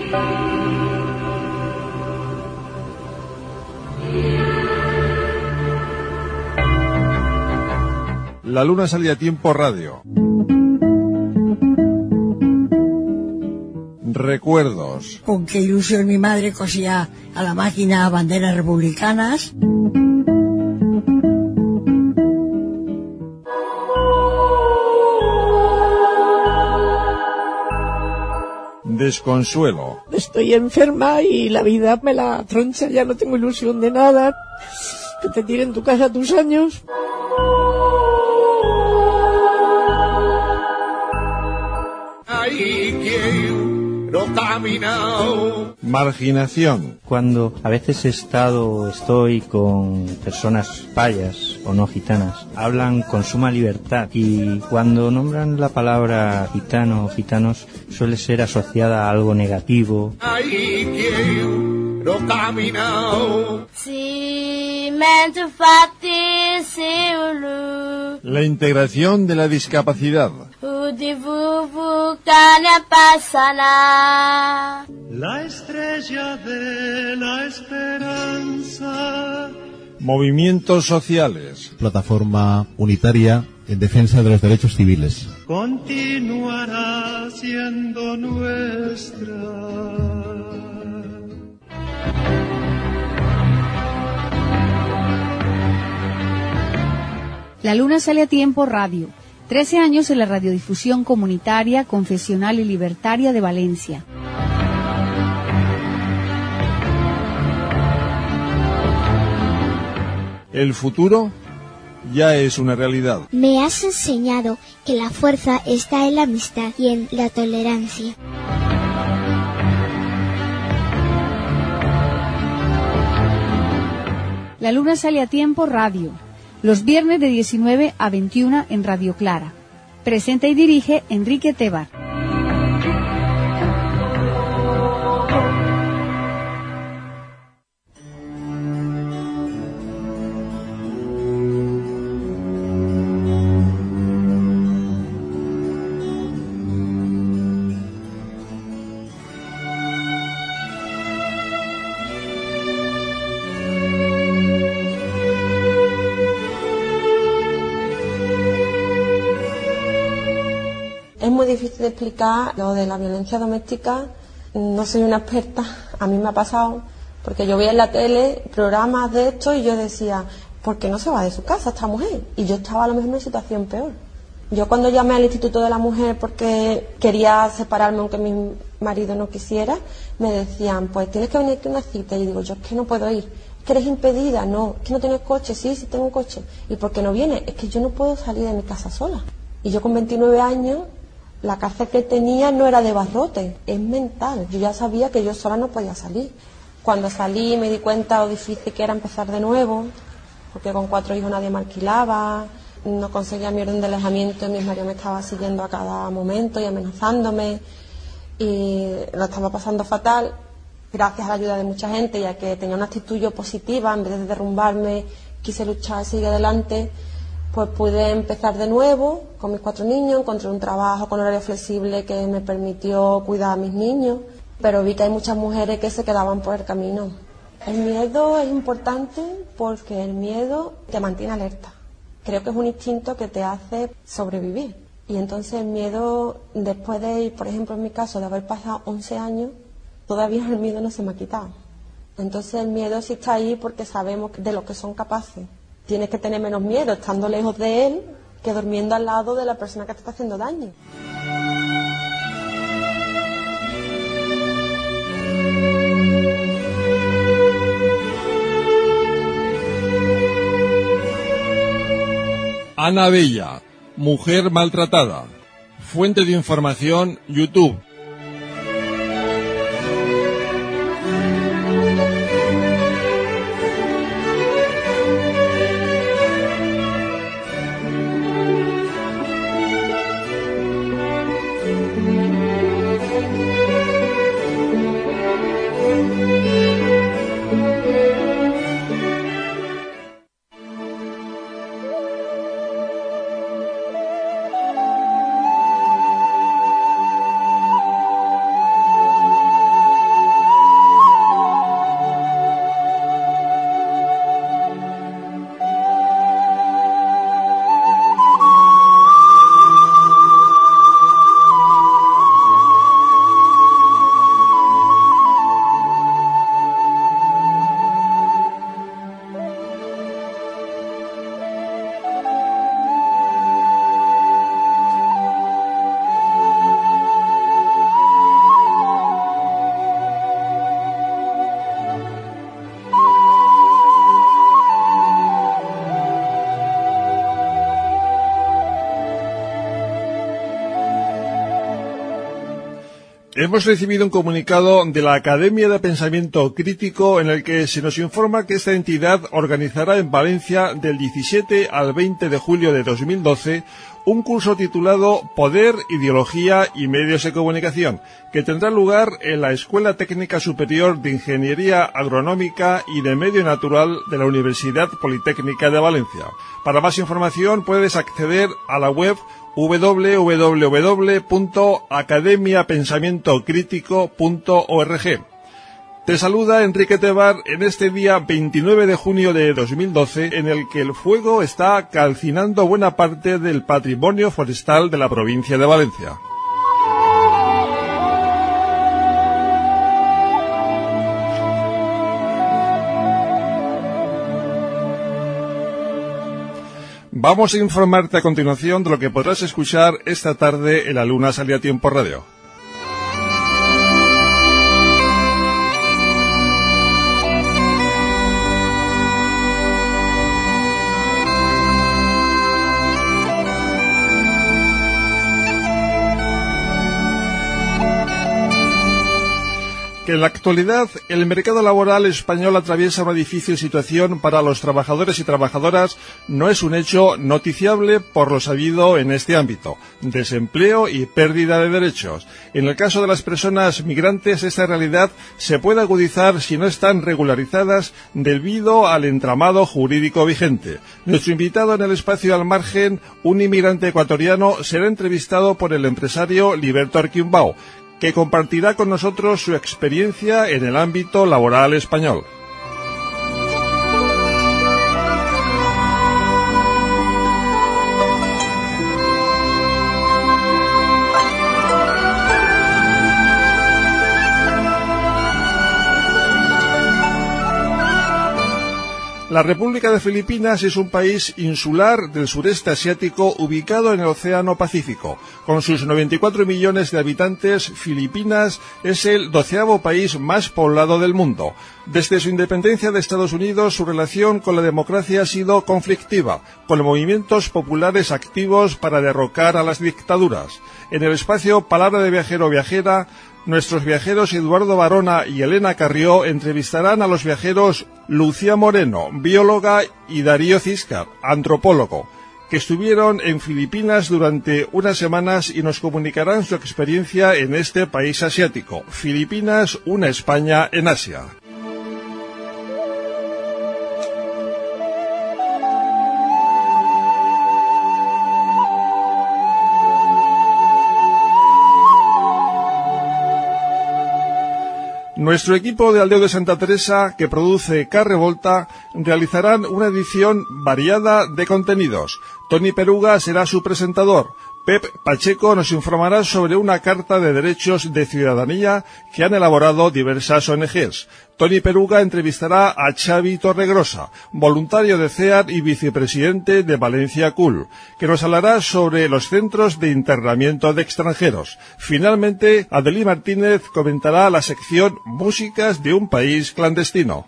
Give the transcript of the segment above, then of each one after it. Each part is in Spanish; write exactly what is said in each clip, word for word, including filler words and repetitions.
La luna salía a tiempo radio. Recuerdos. Con qué ilusión mi madre cosía a la máquina banderas republicanas. Desconsuelo. Estoy enferma y la vida me la troncha, ya no tengo ilusión de nada. Que te tiren tu casa tus años. Ahí quiero caminar. Marginación. Cuando a veces he estado o estoy con personas payas o no gitanas, hablan con suma libertad y cuando nombran la palabra gitano o gitanos suele ser asociada a algo negativo. Ahí quiero caminar. La integración de la discapacidad. La estrella de la esperanza. Movimientos sociales. Plataforma unitaria en defensa de los derechos civiles. Continuará siendo nuestra. La luna sale a tiempo radio. Trece años en la radiodifusión comunitaria, confesional y libertaria de Valencia. El futuro ya es una realidad. Me has enseñado que la fuerza está en la amistad y en la tolerancia. La luna sale a tiempo radio. Los viernes de diecinueve a veintiuna en Radio Clara. Presenta y dirige Enrique Tebar. Es muy difícil de explicar lo de la violencia doméstica. No soy una experta, a mí me ha pasado, porque yo veía en la tele programas de esto y yo decía, ¿por qué no se va de su casa esta mujer? Y yo estaba a lo mejor en una situación peor. Yo cuando llamé al Instituto de la Mujer porque quería separarme aunque mi marido no quisiera, me decían, pues tienes que venir aquí a una cita. Y digo, yo es que no puedo ir. ¿Es que eres impedida? No. ¿Es que no tienes coche? Sí, sí tengo un coche. ¿Y por qué no vienes? Es que yo no puedo salir de mi casa sola. Y yo con veintinueve años... la cárcel que tenía no era de barrote, es mental. Yo ya sabía que yo sola no podía salir. Cuando salí me di cuenta lo difícil que era empezar de nuevo, porque con cuatro hijos nadie me alquilaba, no conseguía mi orden de alejamiento y mi marido me estaba siguiendo a cada momento y amenazándome y lo estaba pasando fatal. Gracias a la ayuda de mucha gente, ya que tenía una actitud yo positiva, en vez de derrumbarme, quise luchar y seguir adelante. Pues pude empezar de nuevo con mis cuatro niños, encontré un trabajo con horario flexible que me permitió cuidar a mis niños, pero vi que hay muchas mujeres que se quedaban por el camino. El miedo es importante porque el miedo te mantiene alerta. Creo que es un instinto que te hace sobrevivir. Y entonces el miedo, después de, por ejemplo en mi caso, de haber pasado once años, todavía el miedo no se me ha quitado. Entonces el miedo sí está ahí porque sabemos de lo que son capaces. Tienes que tener menos miedo estando lejos de él que durmiendo al lado de la persona que te está haciendo daño. Ana Bella, mujer maltratada. Fuente de información, YouTube. Hemos recibido un comunicado de la Academia de Pensamiento Crítico en el que se nos informa que esta entidad organizará en Valencia del diecisiete al veinte de julio de dos mil doce un curso titulado Poder, Ideología y Medios de Comunicación, que tendrá lugar en la Escuela Técnica Superior de Ingeniería Agronómica y de Medio Natural de la Universidad Politécnica de Valencia. Para más información puedes acceder a la web doble u doble u doble u punto academia pensamiento crítico punto org. Te saluda Enrique Tebar en este día veintinueve de junio de dos mil doce, en el que el fuego está calcinando buena parte del patrimonio forestal de la provincia de Valencia. Vamos a informarte a continuación de lo que podrás escuchar esta tarde en La Luna Sale a Tiempo Radio. En la actualidad, el mercado laboral español atraviesa una difícil situación para los trabajadores y trabajadoras. No es un hecho noticiable por lo sabido en este ámbito: desempleo y pérdida de derechos. En el caso de las personas migrantes, esta realidad se puede agudizar si no están regularizadas debido al entramado jurídico vigente. Nuestro invitado en el espacio Al Margen, un inmigrante ecuatoriano, será entrevistado por el empresario Liberto Arquimbao, que compartirá con nosotros su experiencia en el ámbito laboral español. La República de Filipinas es un país insular del sureste asiático ubicado en el Océano Pacífico. Con sus noventa y cuatro millones de habitantes, Filipinas es el doceavo país más poblado del mundo. Desde su independencia de Estados Unidos, su relación con la democracia ha sido conflictiva, con movimientos populares activos para derrocar a las dictaduras. En el espacio Palabra de Viajero o Viajera, nuestros viajeros Eduardo Barona y Elena Carrió entrevistarán a los viajeros Lucía Moreno, bióloga, y Darío Ciscar, antropólogo, que estuvieron en Filipinas durante unas semanas y nos comunicarán su experiencia en este país asiático. Filipinas, una España en Asia. Nuestro equipo de Aldeo de Santa Teresa, que produce Carrevolta, realizarán una edición variada de contenidos. Tony Peruga será su presentador. Pep Pacheco nos informará sobre una carta de derechos de ciudadanía que han elaborado diversas O N Ges. Tony Peruga entrevistará a Xavi Torregrosa, voluntario de C E A R y vicepresidente de Valencia Cool, que nos hablará sobre los centros de internamiento de extranjeros. Finalmente, Adelí Martínez comentará la sección Músicas de un país clandestino.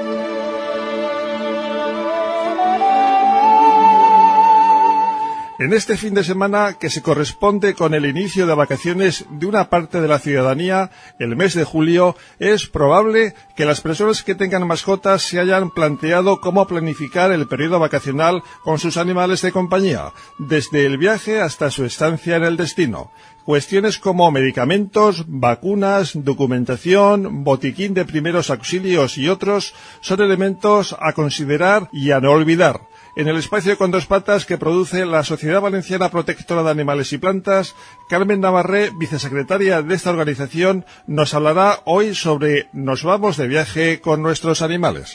En este fin de semana, que se corresponde con el inicio de vacaciones de una parte de la ciudadanía, el mes de julio, es probable que las personas que tengan mascotas se hayan planteado cómo planificar el periodo vacacional con sus animales de compañía, desde el viaje hasta su estancia en el destino. Cuestiones como medicamentos, vacunas, documentación, botiquín de primeros auxilios y otros son elementos a considerar y a no olvidar. En el espacio Con Dos Patas que produce la Sociedad Valenciana Protectora de Animales y Plantas, Carmen Navarré, vicesecretaria de esta organización, nos hablará hoy sobre Nos vamos de viaje con nuestros animales.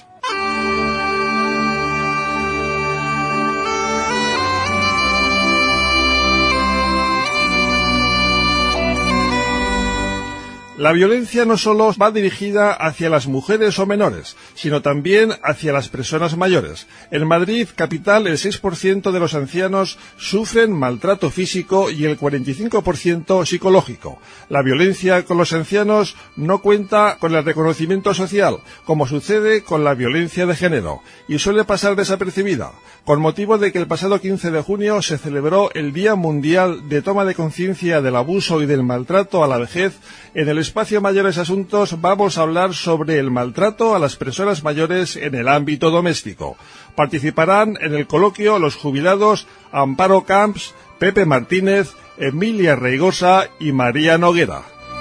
La violencia no solo va dirigida hacia las mujeres o menores, sino también hacia las personas mayores. En Madrid, capital, el seis por ciento de los ancianos sufren maltrato físico y el cuarenta y cinco por ciento psicológico. La violencia con los ancianos no cuenta con el reconocimiento social, como sucede con la violencia de género, y suele pasar desapercibida, con motivo de que el pasado quince de junio se celebró el Día Mundial de Toma de Conciencia del Abuso y del Maltrato a la Vejez. En el espacio Mayores Asuntos vamos a hablar sobre el maltrato a las personas mayores en el ámbito doméstico. Participarán en el coloquio los jubilados Amparo Camps, Pepe Martínez, Emilia Reigosa y María Noguera.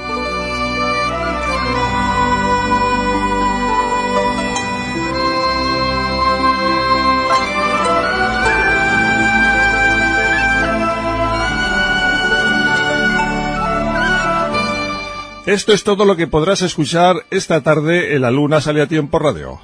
Esto es todo lo que podrás escuchar esta tarde en La Luna Sale a Tiempo Radio.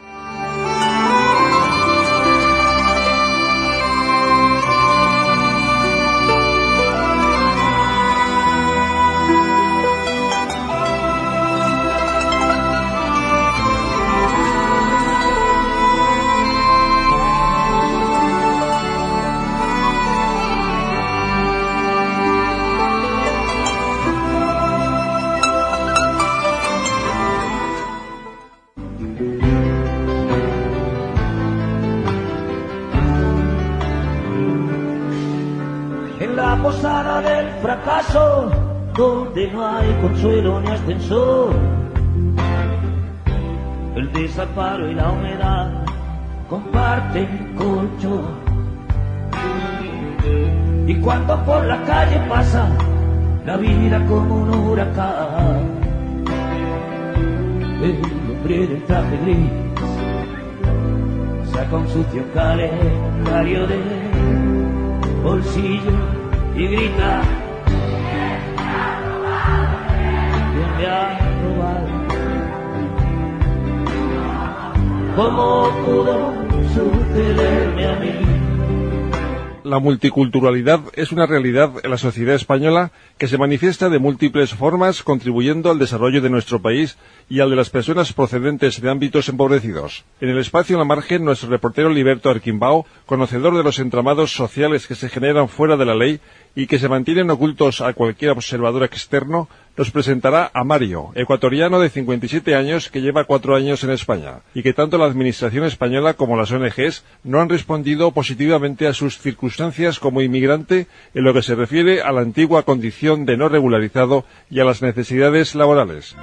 Donde no hay consuelo ni ascensor, el desamparo y la humedad comparten colchón. Y cuando por la calle pasa la vida como un huracán, el hombre del traje gris saca un sucio calendario de bolsillo y grita: me ha robado. ¿Cómo pudo sucederme a mí? La multiculturalidad es una realidad en la sociedad española que se manifiesta de múltiples formas, contribuyendo al desarrollo de nuestro país y al de las personas procedentes de ámbitos empobrecidos. En el espacio en la margen, nuestro reportero Liberto Arquimbao, conocedor de los entramados sociales que se generan fuera de la ley y que se mantienen ocultos a cualquier observador externo, nos presentará a Mario, ecuatoriano de cincuenta y siete años que lleva cuatro años en España y que tanto la administración española como las O N Ges no han respondido positivamente a sus circunstancias como inmigrante en lo que se refiere a la antigua condición de no regularizado y a las necesidades laborales.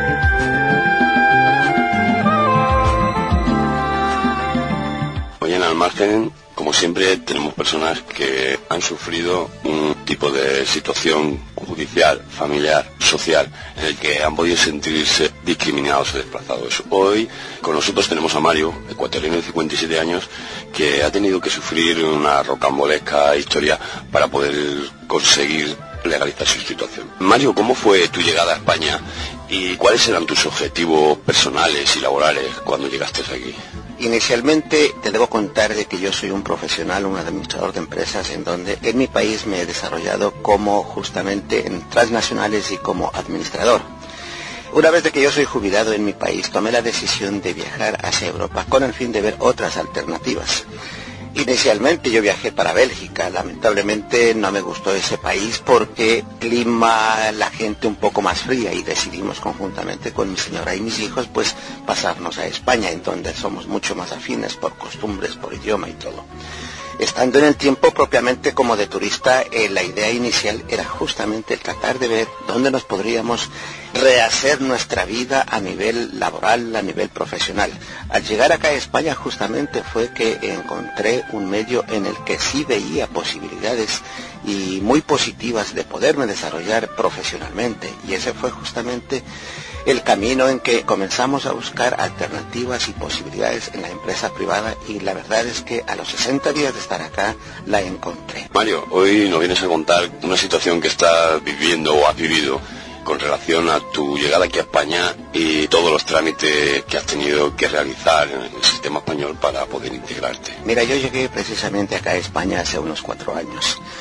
Hoy en Al Margen, como siempre, tenemos personas que han sufrido un tipo de situación judicial, familiar, social, en el que han podido sentirse discriminados o desplazados. Hoy con nosotros tenemos a Mario, ecuatoriano de cincuenta y siete años, que ha tenido que sufrir una rocambolesca historia para poder conseguir legalizar su situación. Mario, ¿cómo fue tu llegada a España y cuáles eran tus objetivos personales y laborales cuando llegaste aquí? Inicialmente te debo contar de que yo soy un profesional, un administrador de empresas, en donde en mi país me he desarrollado como justamente en transnacionales y como administrador. Una vez de que yo soy jubilado en mi país, tomé la decisión de viajar hacia Europa con el fin de ver otras alternativas. Inicialmente yo viajé para Bélgica, lamentablemente no me gustó ese país porque clima, la gente un poco más fría, y decidimos conjuntamente con mi señora y mis hijos pues pasarnos a España, en donde somos mucho más afines por costumbres, por idioma y todo. Estando en el tiempo propiamente como de turista, eh, la idea inicial era justamente el tratar de ver dónde nos podríamos rehacer nuestra vida a nivel laboral, a nivel profesional. Al llegar acá a España justamente fue que encontré un medio en el que sí veía posibilidades y muy positivas de poderme desarrollar profesionalmente, y ese fue justamente el camino en que comenzamos a buscar alternativas y posibilidades en la empresa privada, y la verdad es que a los sesenta días de estar acá la encontré. Mario, hoy nos vienes a contar una situación que estás viviendo o has vivido con relación a tu llegada aquí a España y todos los trámites que has tenido que realizar en el sistema español para poder integrarte. Mira, yo llegué precisamente acá a España hace unos cuatro años.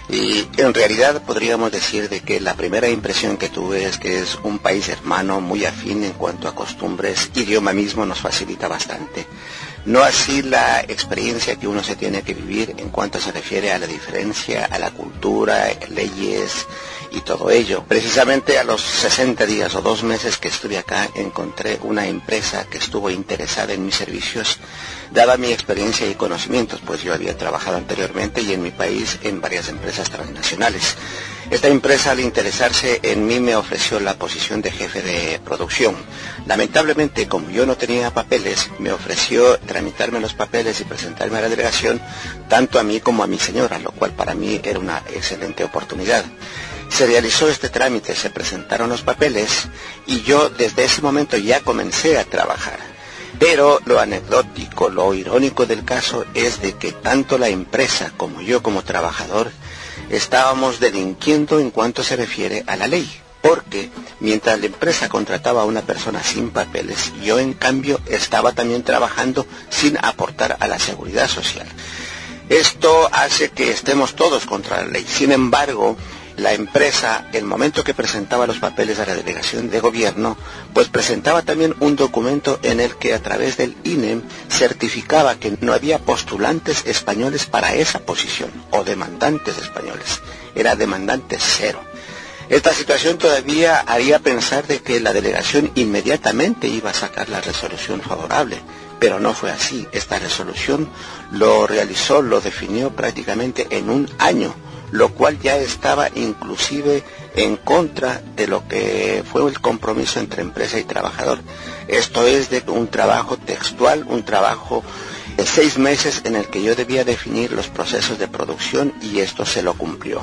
Y en realidad podríamos decir de que la primera impresión que tuve es que es un país hermano muy afín en cuanto a costumbres, idioma mismo nos facilita bastante. No así la experiencia que uno se tiene que vivir en cuanto se refiere a la diferencia, a la cultura, leyes y todo ello. Precisamente a los sesenta días o dos meses que estuve acá encontré una empresa que estuvo interesada en mis servicios, dada mi experiencia y conocimientos, pues yo había trabajado anteriormente y en mi país en varias empresas transnacionales. Esta empresa, al interesarse en mí, me ofreció la posición de jefe de producción. Lamentablemente, como yo no tenía papeles, me ofreció tramitarme los papeles y presentarme a la delegación, tanto a mí como a mi señora, lo cual para mí era una excelente oportunidad. Se realizó este trámite, se presentaron los papeles y yo desde ese momento ya comencé a trabajar. Pero lo anecdótico, lo irónico del caso es de que tanto la empresa como yo como trabajador estábamos delinquiendo en cuanto se refiere a la ley. Porque mientras la empresa contrataba a una persona sin papeles, yo en cambio estaba también trabajando sin aportar a la seguridad social. Esto hace que estemos todos contra la ley. Sin embargo, la empresa, el momento que presentaba los papeles a la delegación de gobierno, pues presentaba también un documento en el que a través del I N E M certificaba que no había postulantes españoles para esa posición, o demandantes españoles. Era demandante cero. Esta situación todavía haría pensar de que la delegación inmediatamente iba a sacar la resolución favorable, pero no fue así. Esta resolución lo realizó, lo definió prácticamente en un año, lo cual ya estaba inclusive en contra de lo que fue el compromiso entre empresa y trabajador. Esto es de un trabajo textual, un trabajo de seis meses en el que yo debía definir los procesos de producción y esto se lo cumplió.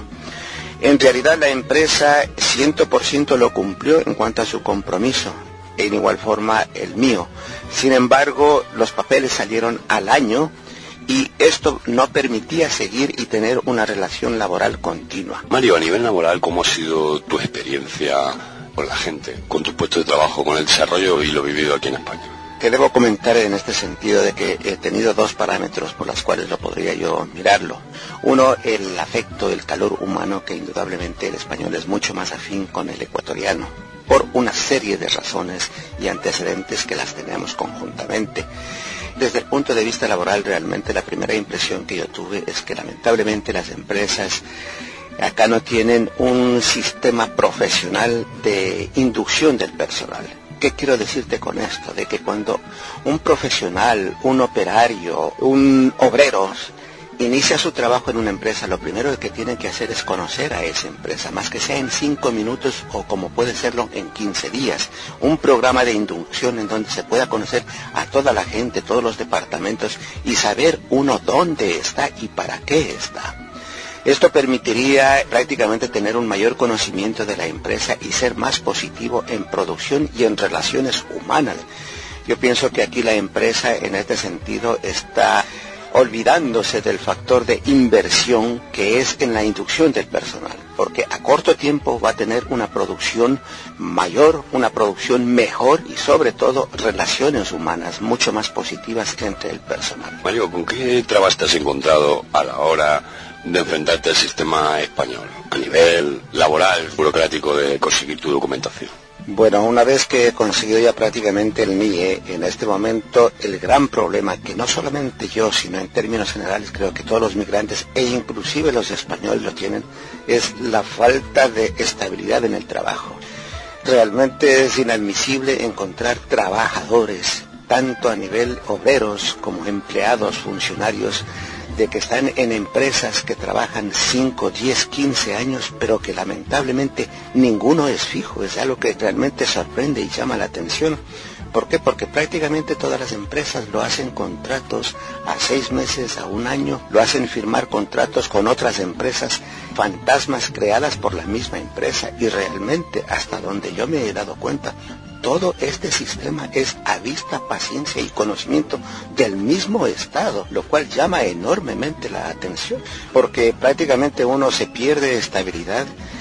En realidad la empresa cien por ciento lo cumplió en cuanto a su compromiso, en igual forma el mío. Sin embargo, los papeles salieron al año y esto no permitía seguir y tener una relación laboral continua. Mario, a nivel laboral, ¿cómo ha sido tu experiencia con la gente, con tu puesto de trabajo, con el desarrollo y lo vivido aquí en España? Que debo comentar en este sentido de que he tenido dos parámetros por los cuales lo podría yo mirarlo. Uno, el afecto, el calor humano, que indudablemente el español es mucho más afín con el ecuatoriano, por una serie de razones y antecedentes que las tenemos conjuntamente. Desde el punto de vista laboral, realmente la primera impresión que yo tuve es que lamentablemente las empresas acá no tienen un sistema profesional de inducción del personal. ¿Qué quiero decirte con esto? De que cuando un profesional, un operario, un obrero inicia su trabajo en una empresa, lo primero que tienen que hacer es conocer a esa empresa, más que sea en cinco minutos o como puede serlo en quince días. Un programa de inducción en donde se pueda conocer a toda la gente, todos los departamentos y saber uno dónde está y para qué está. Esto permitiría prácticamente tener un mayor conocimiento de la empresa y ser más positivo en producción y en relaciones humanas. Yo pienso que aquí la empresa en este sentido está olvidándose del factor de inversión que es en la inducción del personal, porque a corto tiempo va a tener una producción mayor, una producción mejor y sobre todo relaciones humanas mucho más positivas entre el personal. Mario, ¿con qué trabas te has encontrado a la hora de enfrentarte al sistema español a nivel laboral, burocrático, de conseguir tu documentación? Bueno, una vez que he conseguido ya prácticamente el M I E, en este momento el gran problema, que no solamente yo, sino en términos generales creo que todos los migrantes e inclusive los españoles lo tienen, es la falta de estabilidad en el trabajo. Realmente es inadmisible encontrar trabajadores, tanto a nivel obreros como empleados, funcionarios, de que están en empresas que trabajan cinco, diez, quince años, pero que lamentablemente ninguno es fijo. Es algo que realmente sorprende y llama la atención. ¿Por qué? Porque prácticamente todas las empresas lo hacen contratos a seis meses, a un año, lo hacen firmar contratos con otras empresas fantasmas creadas por la misma empresa y realmente, hasta donde yo me he dado cuenta, todo este sistema es a vista, paciencia y conocimiento del mismo Estado, lo cual llama enormemente la atención, porque prácticamente uno se pierde estabilidad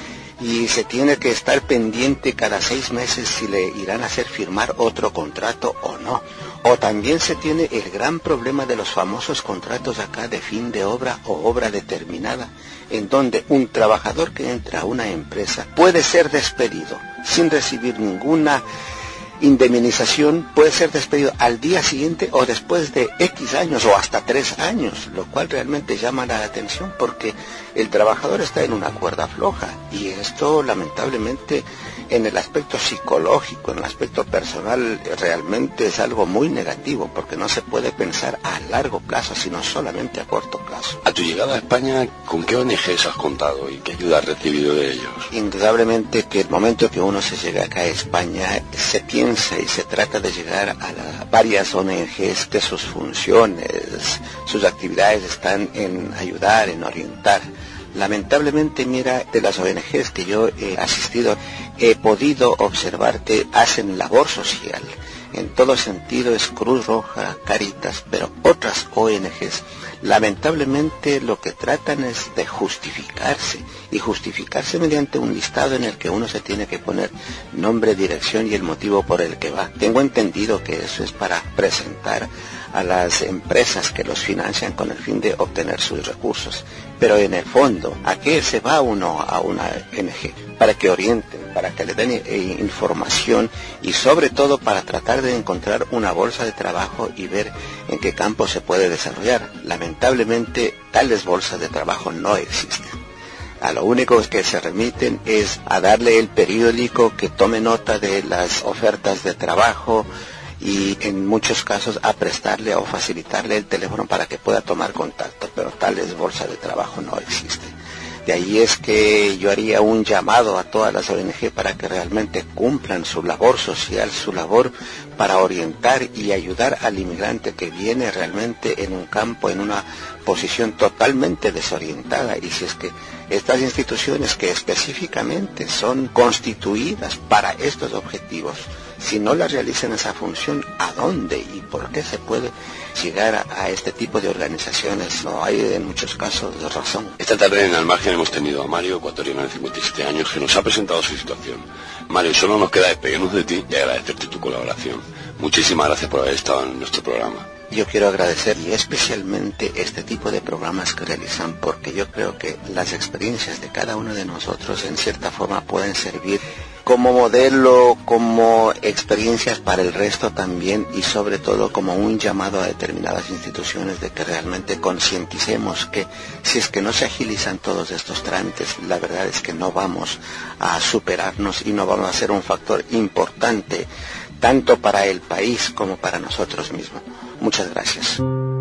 y se tiene que estar pendiente cada seis meses si le irán a hacer firmar otro contrato o no. O también se tiene el gran problema de los famosos contratos acá de fin de obra o obra determinada, en donde un trabajador que entra a una empresa puede ser despedido sin recibir ninguna indemnización, puede ser despedido al día siguiente o después de X años o hasta tres años, lo cual realmente llama la atención porque el trabajador está en una cuerda floja y esto lamentablemente en el aspecto psicológico, en el aspecto personal, realmente es algo muy negativo porque no se puede pensar a largo plazo, sino solamente a corto plazo. A tu llegada a España, ¿con qué O N Ges has contado y qué ayuda has recibido de ellos? Indudablemente que el momento que uno se llega acá a España, se piensa y se trata de llegar a las varias O N Ges que sus funciones, sus actividades están en ayudar, en orientar. Lamentablemente, mira, de las O N Ges que yo he asistido, he podido observar que hacen labor social. En todo sentido es Cruz Roja, Cáritas, pero otras O N Ges, lamentablemente lo que tratan es de justificarse, y justificarse mediante un listado en el que uno se tiene que poner nombre, dirección y el motivo por el que va. Tengo entendido que eso es para presentar a las empresas que los financian con el fin de obtener sus recursos. Pero en el fondo, ¿a qué se va uno a una O N Ge? Para que orienten, para que le den eh, información y sobre todo para tratar de encontrar una bolsa de trabajo y ver en qué campo se puede desarrollar. Lamentablemente, tales bolsas de trabajo no existen. A lo único que se remiten es a darle el periódico que tome nota de las ofertas de trabajo y en muchos casos a prestarle o facilitarle el teléfono para que pueda tomar contacto, pero tales bolsas de trabajo no existen. De ahí es que yo haría un llamado a todas las O N Ge para que realmente cumplan su labor social, su labor para orientar y ayudar al inmigrante que viene realmente en un campo, en una posición totalmente desorientada. Y si es que estas instituciones que específicamente son constituidas para estos objetivos, si no la realizan esa función, ¿a dónde y por qué se puede llegar a, a este tipo de organizaciones? No hay en muchos casos de razón. Esta tarde en Al Margen hemos tenido a Mario, ecuatoriano de cincuenta y siete años, que nos ha presentado su situación. Mario, solo nos queda despedirnos de ti y agradecerte tu colaboración. Muchísimas gracias por haber estado en nuestro programa. Yo quiero agradecer y especialmente este tipo de programas que realizan, porque yo creo que las experiencias de cada uno de nosotros en cierta forma pueden servir como modelo, como experiencias para el resto también, y sobre todo como un llamado a determinadas instituciones de que realmente concienticemos que si es que no se agilizan todos estos trámites, la verdad es que no vamos a superarnos y no vamos a ser un factor importante tanto para el país como para nosotros mismos. Muchas gracias.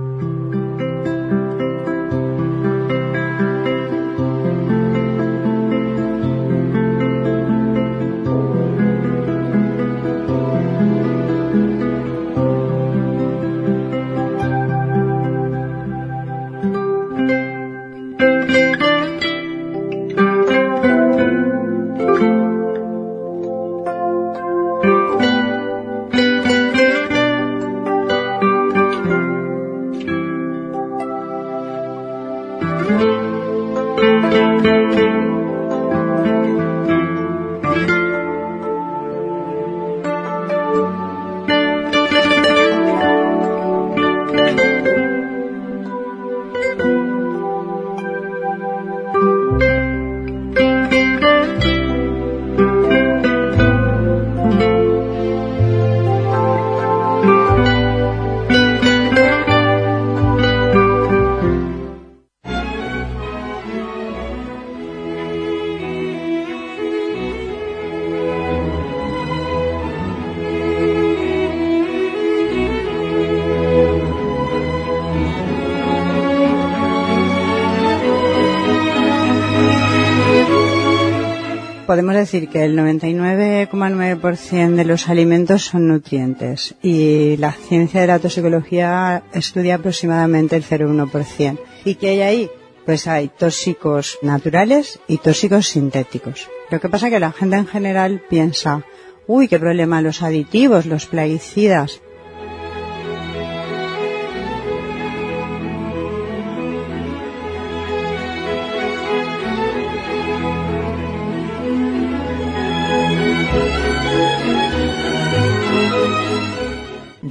Podemos decir que el noventa y nueve coma nueve por ciento de los alimentos son nutrientes y la ciencia de la toxicología estudia aproximadamente el cero coma uno por ciento. ¿Y qué hay ahí? Pues hay tóxicos naturales y tóxicos sintéticos. Lo que pasa es que la gente en general piensa, uy, qué problema los aditivos, los plaguicidas.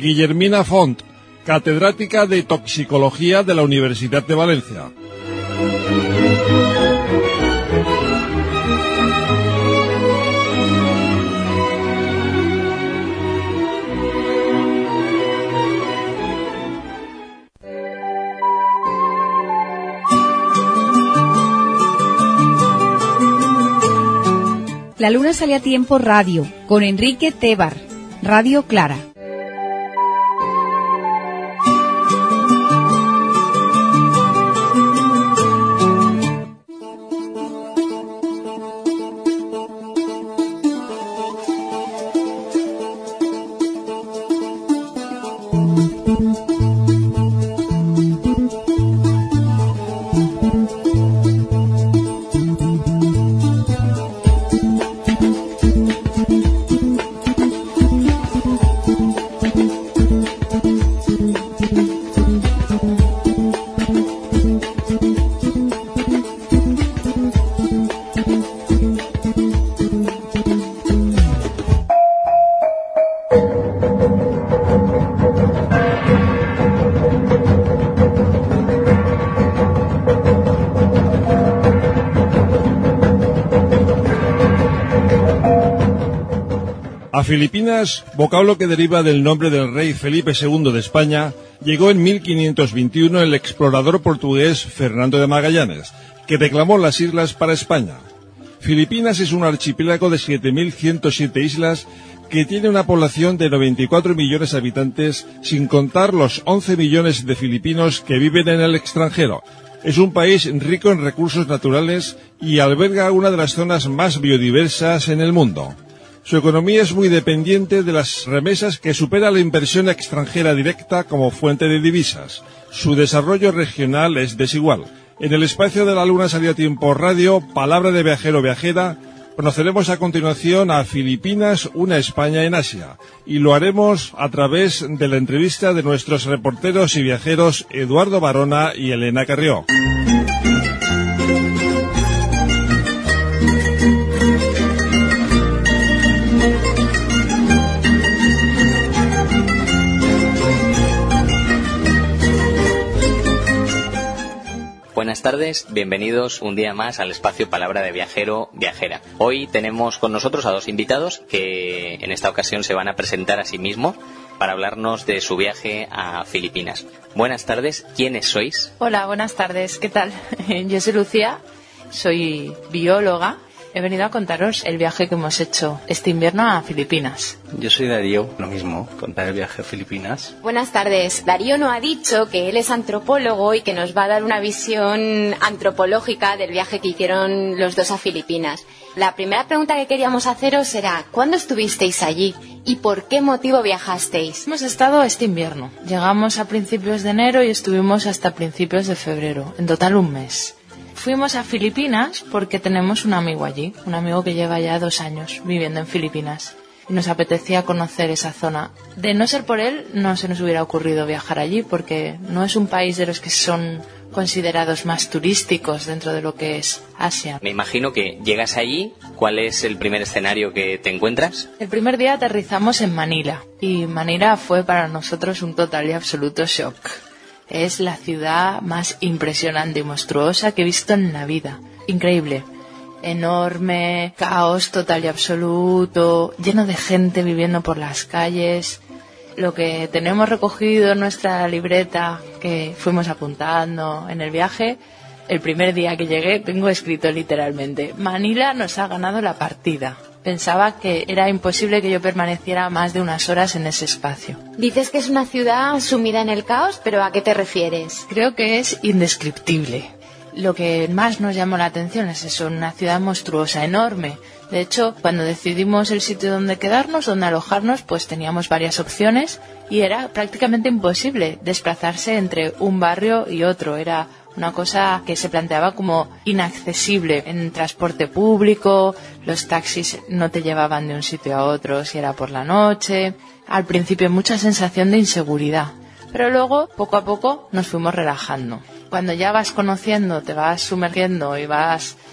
Guillermina Font, catedrática de Toxicología de la Universidad de Valencia. La luna sale a tiempo radio, con Enrique Tebar, Radio Clara. A Filipinas, vocablo que deriva del nombre del rey Felipe segundo de España, llegó en mil quinientos veintiuno el explorador portugués Fernando de Magallanes, que reclamó las islas para España. Filipinas es un archipiélago de siete mil ciento siete islas que tiene una población de noventa y cuatro millones de habitantes, sin contar los once millones de filipinos que viven en el extranjero. Es un país rico en recursos naturales y alberga una de las zonas más biodiversas en el mundo. Su economía es muy dependiente de las remesas, que supera la inversión extranjera directa como fuente de divisas. Su desarrollo regional es desigual. En el espacio de la Luna Salió a Tiempo Radio, Palabra de Viajero o Viajera, conoceremos a continuación a Filipinas, una España en Asia, y lo haremos a través de la entrevista de nuestros reporteros y viajeros Eduardo Barona y Elena Carrió. Buenas tardes, bienvenidos un día más al espacio Palabra de Viajero Viajera. Hoy tenemos con nosotros a dos invitados que en esta ocasión se van a presentar a sí mismos para hablarnos de su viaje a Filipinas. Buenas tardes, ¿quiénes sois? Hola, buenas tardes, ¿qué tal? Yo soy Lucía, soy bióloga. He venido a contaros el viaje que hemos hecho este invierno a Filipinas. Yo soy Darío, lo mismo, contar el viaje a Filipinas. Buenas tardes. Darío nos ha dicho que él es antropólogo y que nos va a dar una visión antropológica del viaje que hicieron los dos a Filipinas. La primera pregunta que queríamos haceros era, ¿cuándo estuvisteis allí y por qué motivo viajasteis? Hemos estado este invierno. Llegamos a principios de enero y estuvimos hasta principios de febrero. En total un mes. Fuimos a Filipinas porque tenemos un amigo allí, un amigo que lleva ya dos años viviendo en Filipinas. Y nos apetecía conocer esa zona. De no ser por él, no se nos hubiera ocurrido viajar allí porque no es un país de los que son considerados más turísticos dentro de lo que es Asia. Me imagino que llegas allí, ¿cuál es el primer escenario que te encuentras? El primer día aterrizamos en Manila y Manila fue para nosotros un total y absoluto shock. Es la ciudad más impresionante y monstruosa que he visto en la vida. Increíble. Enorme, caos total y absoluto, lleno de gente viviendo por las calles. Lo que tenemos recogido en nuestra libreta que fuimos apuntando en el viaje, el primer día que llegué tengo escrito literalmente: Manila nos ha ganado la partida. Pensaba que era imposible que yo permaneciera más de unas horas en ese espacio. Dices que es una ciudad sumida en el caos, pero ¿a qué te refieres? Creo que es indescriptible. Lo que más nos llamó la atención es eso, una ciudad monstruosa, enorme. De hecho, cuando decidimos el sitio donde quedarnos, donde alojarnos, pues teníamos varias opciones y era prácticamente imposible desplazarse entre un barrio y otro. Era una cosa que se planteaba como inaccesible en transporte público, los taxis no te llevaban de un sitio a otro si era por la noche. Al principio mucha sensación de inseguridad, pero luego poco a poco nos fuimos relajando. Cuando ya vas conociendo, te vas sumergiendo y vas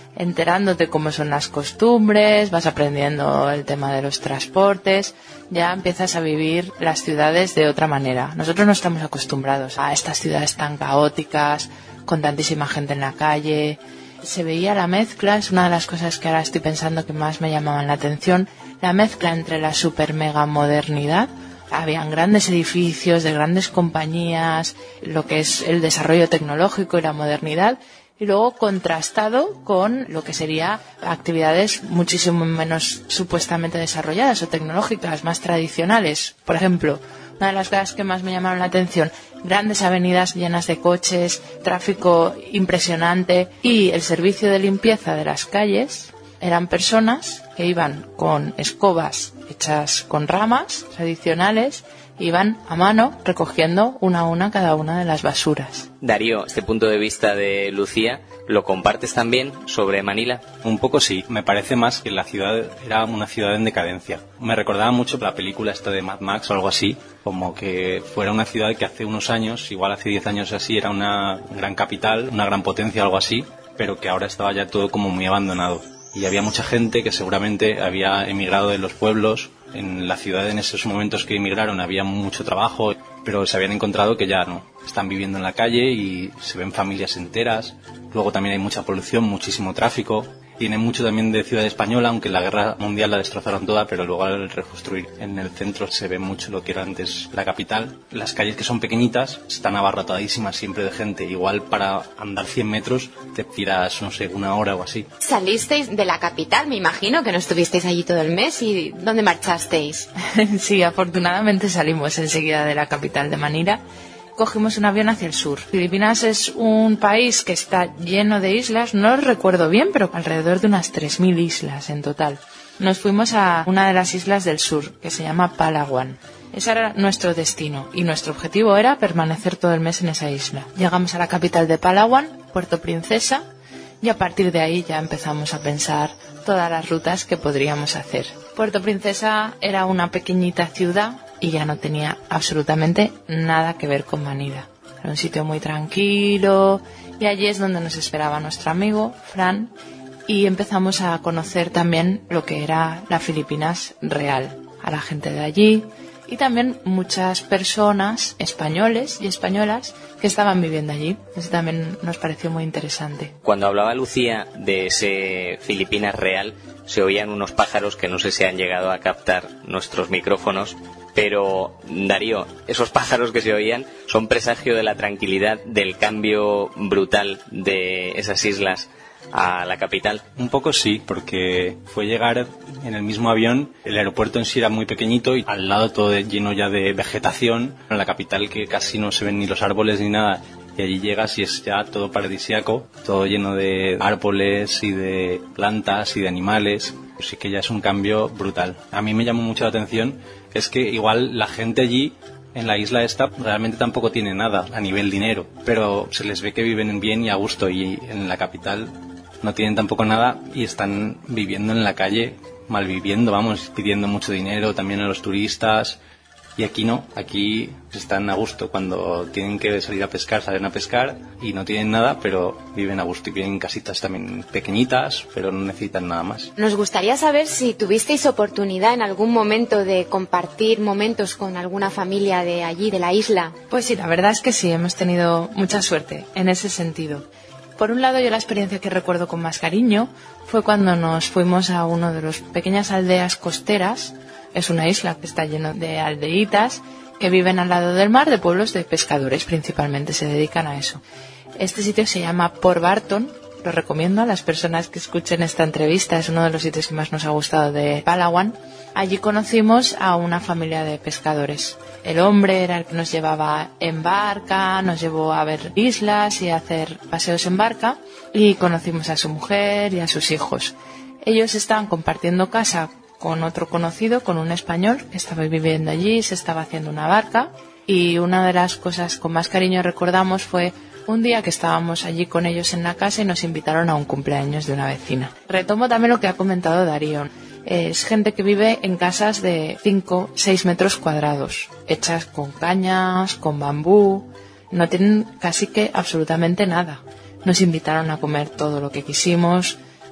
enterándote cómo son las costumbres, vas aprendiendo el tema de los transportes, ya empiezas a vivir las ciudades de otra manera. Nosotros no estamos acostumbrados a estas ciudades tan caóticas, con tantísima gente en la calle. Se veía la mezcla, es una de las cosas que ahora estoy pensando que más me llamaban la atención, la mezcla entre la super mega modernidad. Habían grandes edificios de grandes compañías, lo que es el desarrollo tecnológico y la modernidad, y luego contrastado con lo que sería actividades muchísimo menos supuestamente desarrolladas o tecnológicas, más tradicionales. Por ejemplo, una de las cosas que más me llamaron la atención, grandes avenidas llenas de coches, tráfico impresionante, y el servicio de limpieza de las calles eran personas que iban con escobas hechas con ramas tradicionales, iban a mano recogiendo una a una cada una de las basuras. Darío, este punto de vista de Lucía, ¿lo compartes también sobre Manila? Un poco sí, me parece más que la ciudad era una ciudad en decadencia. Me recordaba mucho la película esta de Mad Max o algo así, como que fuera una ciudad que hace unos años, igual hace diez años así, era una gran capital, una gran potencia o algo así, pero que ahora estaba ya todo como muy abandonado. Y había mucha gente que seguramente había emigrado de los pueblos. En la ciudad en esos momentos que emigraron había mucho trabajo, pero se habían encontrado que ya no. Están viviendo en la calle y se ven familias enteras. Luego también hay mucha polución, muchísimo tráfico. Tiene mucho también de ciudad española, aunque en la guerra mundial la destrozaron toda, pero luego al reconstruir en el centro se ve mucho lo que era antes la capital. Las calles, que son pequeñitas, están abarrotadísimas siempre de gente. Igual para andar cien metros te tiras, no sé, una hora o así. Salisteis de la capital, me imagino, que no estuvisteis allí todo el mes. ¿Y dónde marchasteis? Sí, afortunadamente salimos enseguida de la capital de Manila. Cogimos un avión hacia el sur. Filipinas es un país que está lleno de islas, no lo recuerdo bien, pero alrededor de unas tres mil islas en total. Nos fuimos a una de las islas del sur, que se llama Palawan. Ese era nuestro destino y nuestro objetivo era permanecer todo el mes en esa isla. Llegamos a la capital de Palawan, Puerto Princesa, y a partir de ahí ya empezamos a pensar todas las rutas que podríamos hacer. Puerto Princesa era una pequeñita ciudad y ya no tenía absolutamente nada que ver con Manila. Era un sitio muy tranquilo y allí es donde nos esperaba nuestro amigo, Fran, y empezamos a conocer también lo que era la Filipinas real, a la gente de allí y también muchas personas españoles y españolas que estaban viviendo allí. Eso también nos pareció muy interesante. Cuando hablaba Lucía de ese Filipinas real, se oían unos pájaros que no sé si han llegado a captar nuestros micrófonos, pero Darío, esos pájaros que se oían son presagio de la tranquilidad, del cambio brutal de esas islas a la capital. Un poco sí, porque fue llegar en el mismo avión. El aeropuerto en sí era muy pequeñito y al lado todo lleno ya de vegetación. En la capital, que casi no se ven ni los árboles ni nada, y allí llegas y es ya todo paradisíaco, todo lleno de árboles y de plantas y de animales. Sí que ya es un cambio brutal. A mí me llamó mucho la atención es que igual la gente allí en la isla esta realmente tampoco tiene nada a nivel dinero, pero se les ve que viven bien y a gusto, y en la capital no tienen tampoco nada y están viviendo en la calle, malviviendo, vamos, pidiendo mucho dinero también a los turistas. Y aquí no, aquí están a gusto. Cuando tienen que salir a pescar, salen a pescar y no tienen nada, pero viven a gusto y viven en casitas también pequeñitas, pero no necesitan nada más. Nos gustaría saber si tuvisteis oportunidad en algún momento de compartir momentos con alguna familia de allí, de la isla. Pues sí, la verdad es que sí, hemos tenido mucha suerte en ese sentido. Por un lado, yo la experiencia que recuerdo con más cariño fue cuando nos fuimos a una de las pequeñas aldeas costeras. Es una isla que está llena de aldeitas que viven al lado del mar, de pueblos de pescadores, principalmente se dedican a eso. Este sitio se llama Port Barton, lo recomiendo a las personas que escuchen esta entrevista, es uno de los sitios que más nos ha gustado de Palawan. Allí conocimos a una familia de pescadores. El hombre era el que nos llevaba en barca, nos llevó a ver islas y a hacer paseos en barca, y conocimos a su mujer y a sus hijos. Ellos estaban compartiendo casa con otro conocido, con un español que estaba viviendo allí, se estaba haciendo una barca, y una de las cosas con más cariño recordamos fue un día que estábamos allí con ellos en la casa y nos invitaron a un cumpleaños de una vecina. Retomo también lo que ha comentado Darío. Es gente que vive en casas de cinco, seis metros cuadrados, hechas con cañas, con bambú, no tienen casi que absolutamente nada. Nos invitaron a comer todo lo que quisimos,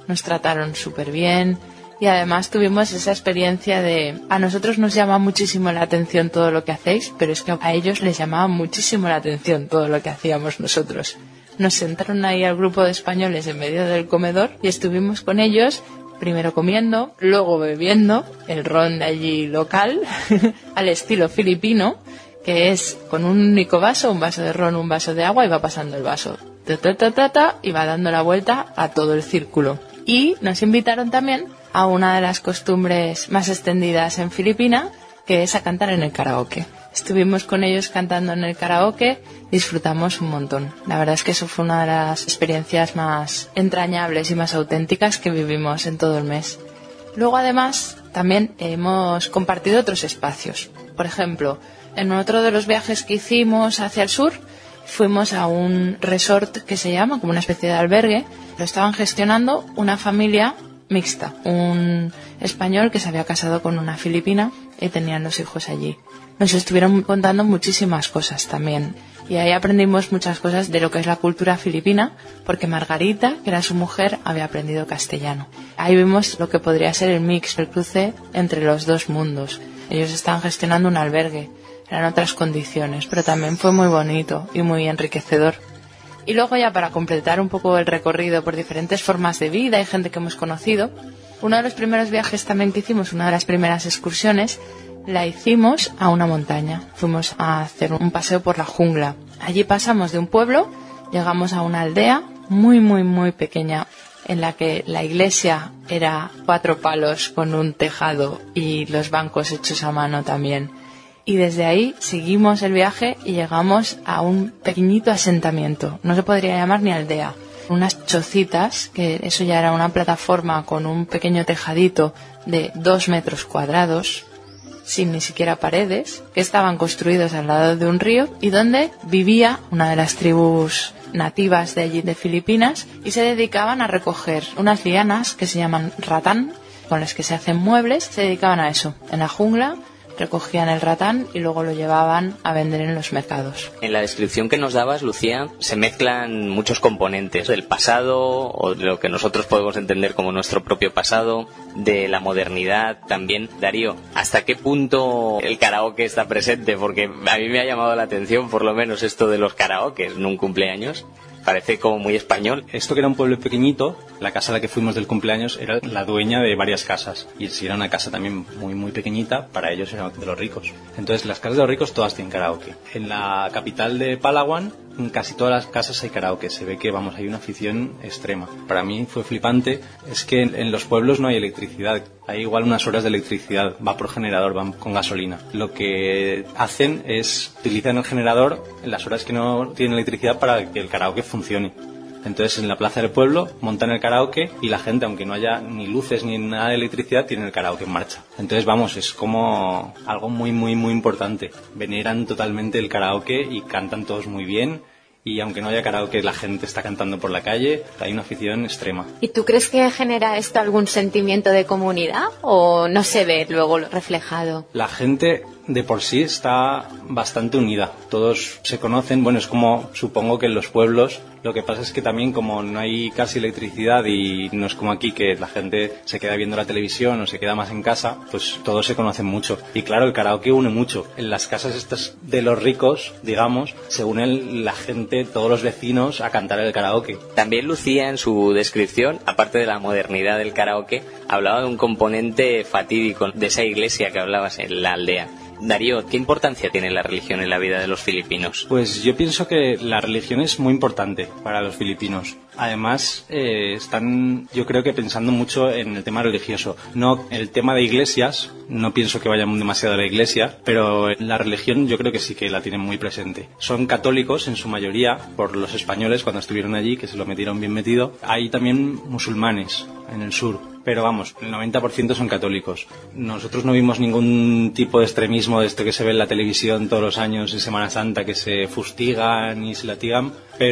nos trataron súper bien y además tuvimos esa experiencia de a nosotros nos llama muchísimo la atención todo lo que hacéis, pero es que a ellos les llamaba muchísimo la atención todo lo que hacíamos nosotros. Nos sentaron ahí al grupo de españoles en medio del comedor y estuvimos con ellos, primero comiendo, luego bebiendo el ron de allí local, al estilo filipino, que es con un único vaso, un vaso de ron, un vaso de agua y va pasando el vaso. Ta, ta, ta, ta, ta, y va dando la vuelta a todo el círculo. Y nos invitaron también a una de las costumbres más extendidas en Filipinas, que es a cantar en el karaoke. Estuvimos con ellos cantando en el karaoke, disfrutamos un montón. La verdad es que eso fue una de las experiencias más entrañables y más auténticas que vivimos en todo el mes. Luego, además, también hemos compartido otros espacios. Por ejemplo, en otro de los viajes que hicimos hacia el sur, fuimos a un resort que se llama, como una especie de albergue. Lo estaban gestionando una familia mixta, un español que se había casado con una filipina y tenían los hijos allí. Nos estuvieron contando muchísimas cosas también y ahí aprendimos muchas cosas de lo que es la cultura filipina, porque Margarita, que era su mujer, había aprendido castellano. Ahí vimos lo que podría ser el mix, el cruce entre los dos mundos. Ellos estaban gestionando un albergue, eran otras condiciones, pero también fue muy bonito y muy enriquecedor. Y luego, ya para completar un poco el recorrido por diferentes formas de vida y gente que hemos conocido, uno de los primeros viajes también que hicimos, una de las primeras excursiones, la hicimos a una montaña. Fuimos a hacer un paseo por la jungla. Allí pasamos de un pueblo, llegamos a una aldea muy, muy, muy pequeña, en la que la iglesia era cuatro palos con un tejado y los bancos hechos a mano también. Y desde ahí seguimos el viaje y llegamos a un pequeñito asentamiento. No se podría llamar ni aldea. Unas chocitas, que eso ya era una plataforma con un pequeño tejadito de dos metros cuadrados, sin ni siquiera paredes, que estaban construidos al lado de un río y donde vivía una de las tribus nativas de allí de Filipinas y se dedicaban a recoger unas lianas que se llaman ratán, con las que se hacen muebles. Se dedicaban a eso, en la jungla. Recogían el ratán y luego lo llevaban a vender en los mercados. En la descripción que nos dabas, Lucía, se mezclan muchos componentes del pasado o de lo que nosotros podemos entender como nuestro propio pasado, de la modernidad también. Darío, ¿hasta qué punto el karaoke está presente? Porque a mí me ha llamado la atención por lo menos esto de los karaokes en un cumpleaños. Parece como muy español. Esto que era un pueblo pequeñito, la casa a la que fuimos del cumpleaños era la dueña de varias casas. Y si era una casa también muy muy pequeñita, para ellos era de los ricos. Entonces las casas de los ricos todas tienen karaoke. En la capital de Palawan, en casi todas las casas hay karaoke. Se ve que, vamos, hay una afición extrema. Para mí fue flipante. Es que en, en los pueblos no hay electricidad. Hay igual unas horas de electricidad. Va por generador, van con gasolina. Lo que hacen es utilizan el generador en las horas que no tienen electricidad para que el karaoke funcione. Entonces en la plaza del pueblo montan el karaoke y la gente, aunque no haya ni luces ni nada de electricidad, tiene el karaoke en marcha. Entonces, vamos, es como algo muy muy muy importante. Veneran totalmente el karaoke y cantan todos muy bien. Y aunque no haya karaoke, la gente está cantando por la calle. Hay una afición extrema. ¿Y tú crees que genera esto algún sentimiento de comunidad o no se ve luego reflejado? La gente de por sí está bastante unida. Todos se conocen. Bueno, es como, supongo que en los pueblos. Lo que pasa es que también, como no hay casi electricidad y no es como aquí que la gente se queda viendo la televisión o se queda más en casa, pues todos se conocen mucho. Y claro, el karaoke une mucho. En las casas estas de los ricos, digamos, se unen la gente, todos los vecinos, a cantar el karaoke. También Lucía, en su descripción, aparte de la modernidad del karaoke, hablaba de un componente fatídico de esa iglesia que hablabas en la aldea. Darío, ¿qué importancia tiene la religión en la vida de los filipinos? Pues yo pienso que la religión es muy importante para los filipinos. Además, eh, están, yo creo que pensando mucho en el tema religioso. No el tema de iglesias, no pienso que vayan demasiado a la iglesia, pero la religión yo creo que sí que la tienen muy presente. Son católicos en su mayoría, por los españoles cuando estuvieron allí, que se lo metieron bien metido. Hay también musulmanes en el sur. Pero vamos, el noventa por ciento son católicos. Nosotros no vimos ningún tipo de extremismo de esto que se ve en la televisión todos los años en Semana Santa, que se fustigan y se latigan,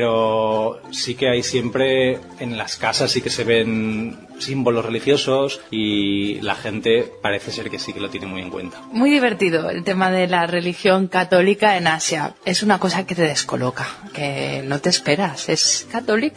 pero sí que hay siempre en las casas sí que se ven símbolos religiosos y la gente parece ser que sí que lo tiene muy en cuenta. Muy divertido el tema de la religión católica en Asia. Es una cosa que te descoloca, que no te esperas. Es católica.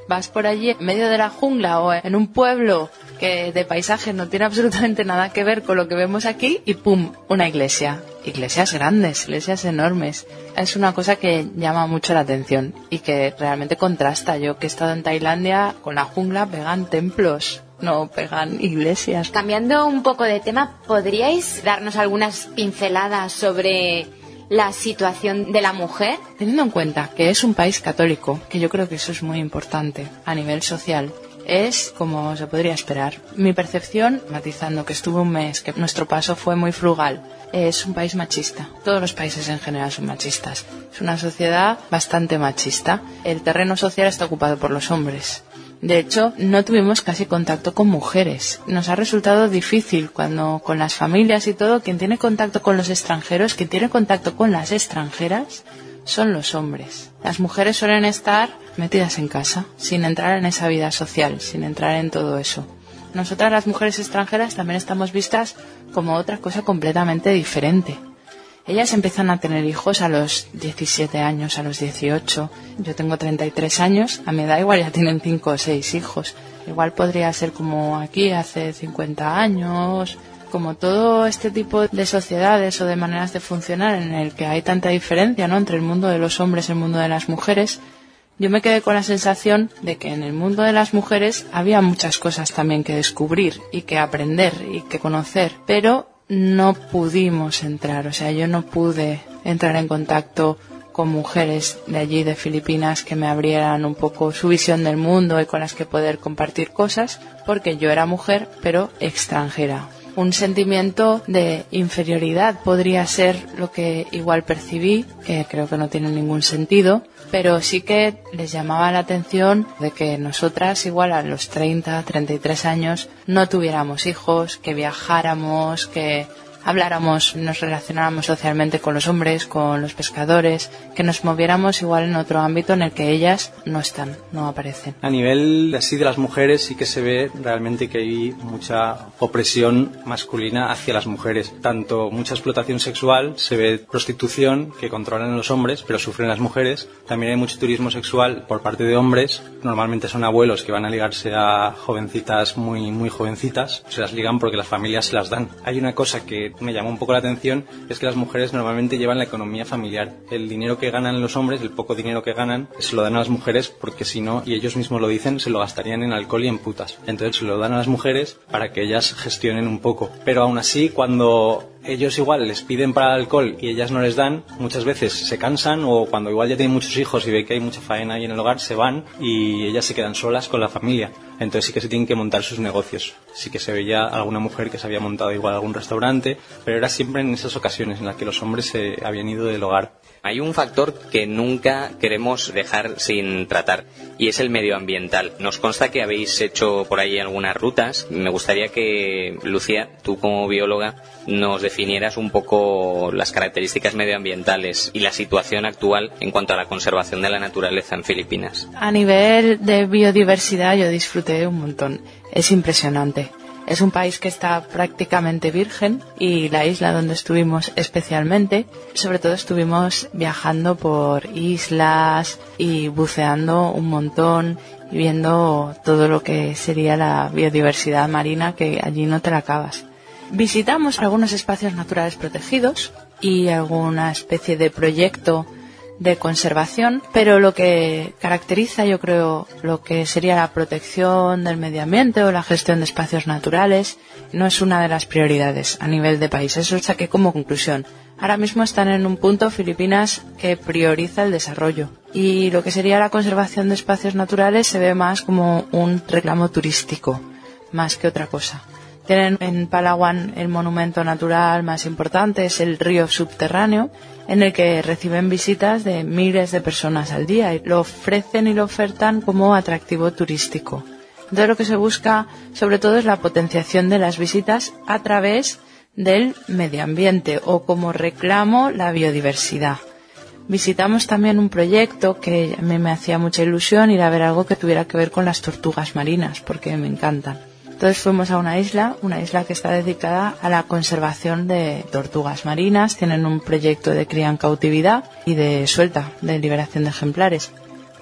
Vas por allí en medio de la jungla o en un pueblo que de paisaje no tiene absolutamente nada que ver con lo que vemos aquí y ¡pum!, una iglesia. Iglesias grandes, iglesias enormes. Es una cosa que llama mucho la atención y que realmente contrasta. Yo que he estado en Tailandia, con la jungla pegan templos, no pegan iglesias. Cambiando un poco de tema, ¿podríais darnos algunas pinceladas sobre la situación de la mujer? Teniendo en cuenta que es un país católico, que yo creo que eso es muy importante a nivel social, es como se podría esperar. Mi percepción, matizando que estuve un mes, que nuestro paso fue muy frugal, es un país machista. Todos los países en general son machistas. Es una sociedad bastante machista. El terreno social está ocupado por los hombres. De hecho, no tuvimos casi contacto con mujeres. Nos ha resultado difícil cuando con las familias y todo, quien tiene contacto con los extranjeros, quien tiene contacto con las extranjeras, son los hombres. Las mujeres suelen estar metidas en casa, sin entrar en esa vida social, sin entrar en todo eso. Nosotras, las mujeres extranjeras, también estamos vistas como otra cosa completamente diferente. Ellas empiezan a tener hijos a los diecisiete años, a los dieciocho. Yo tengo treinta y tres años, a mi edad igual ya tienen cinco o seis hijos. Igual podría ser como aquí hace cincuenta años. Como todo este tipo de sociedades o de maneras de funcionar en el que hay tanta diferencia, ¿no?, entre el mundo de los hombres y el mundo de las mujeres, yo me quedé con la sensación de que en el mundo de las mujeres había muchas cosas también que descubrir y que aprender y que conocer, pero no pudimos entrar, o sea, yo no pude entrar en contacto con mujeres de allí, de Filipinas, que me abrieran un poco su visión del mundo y con las que poder compartir cosas, porque yo era mujer, pero extranjera. Un sentimiento de inferioridad podría ser lo que igual percibí, que creo que no tiene ningún sentido, pero sí que les llamaba la atención de que nosotras igual a los treinta, treinta y tres años no tuviéramos hijos, que viajáramos, que habláramos, nos relacionáramos socialmente con los hombres, con los pescadores, que nos moviéramos igual en otro ámbito en el que ellas no están, no aparecen. A nivel así de las mujeres sí que se ve realmente que hay mucha opresión masculina hacia las mujeres. Tanto mucha explotación sexual, se ve prostitución que controlan los hombres, pero sufren las mujeres. También hay mucho turismo sexual por parte de hombres. Normalmente son abuelos que van a ligarse a jovencitas muy, muy jovencitas. Se las ligan porque las familias se las dan. Hay una cosa que me llamó un poco la atención, es que las mujeres normalmente llevan la economía familiar. El dinero que ganan los hombres, el poco dinero que ganan, se lo dan a las mujeres porque si no, y ellos mismos lo dicen, se lo gastarían en alcohol y en putas. Entonces se lo dan a las mujeres para que ellas gestionen un poco. Pero aún así, cuando ellos igual les piden para el alcohol y ellas no les dan, muchas veces se cansan, o cuando igual ya tienen muchos hijos y ve que hay mucha faena ahí en el hogar, se van y ellas se quedan solas con la familia. Entonces sí que se tienen que montar sus negocios. Sí que se veía alguna mujer que se había montado igual algún restaurante, pero era siempre en esas ocasiones en las que los hombres se habían ido del hogar. Hay un factor que nunca queremos dejar sin tratar y es el medioambiental. Nos consta que habéis hecho por ahí algunas rutas. Me gustaría que, Lucía, tú como bióloga, nos definieras un poco las características medioambientales y la situación actual en cuanto a la conservación de la naturaleza en Filipinas. A nivel de biodiversidad yo disfruté un montón. Es impresionante. Es un país que está prácticamente virgen y la isla donde estuvimos especialmente, sobre todo estuvimos viajando por islas y buceando un montón y viendo todo lo que sería la biodiversidad marina, que allí no te la acabas. Visitamos algunos espacios naturales protegidos y alguna especie de proyecto de conservación, pero lo que caracteriza, yo creo, lo que sería la protección del medio ambiente o la gestión de espacios naturales no es una de las prioridades a nivel de país. Eso saqué como conclusión. Ahora mismo están en un punto Filipinas que prioriza el desarrollo y lo que sería la conservación de espacios naturales se ve más como un reclamo turístico, más que otra cosa. Tienen en Palawan el monumento natural más importante, es el río subterráneo, en el que reciben visitas de miles de personas al día y lo ofrecen y lo ofertan como atractivo turístico. Entonces lo que se busca sobre todo es la potenciación de las visitas a través del medio ambiente o como reclamo la biodiversidad. Visitamos también un proyecto que a mí me hacía mucha ilusión ir a ver algo que tuviera que ver con las tortugas marinas, porque me encantan. Entonces fuimos a una isla, una isla que está dedicada a la conservación de tortugas marinas. Tienen un proyecto de cría en cautividad y de suelta, de liberación de ejemplares.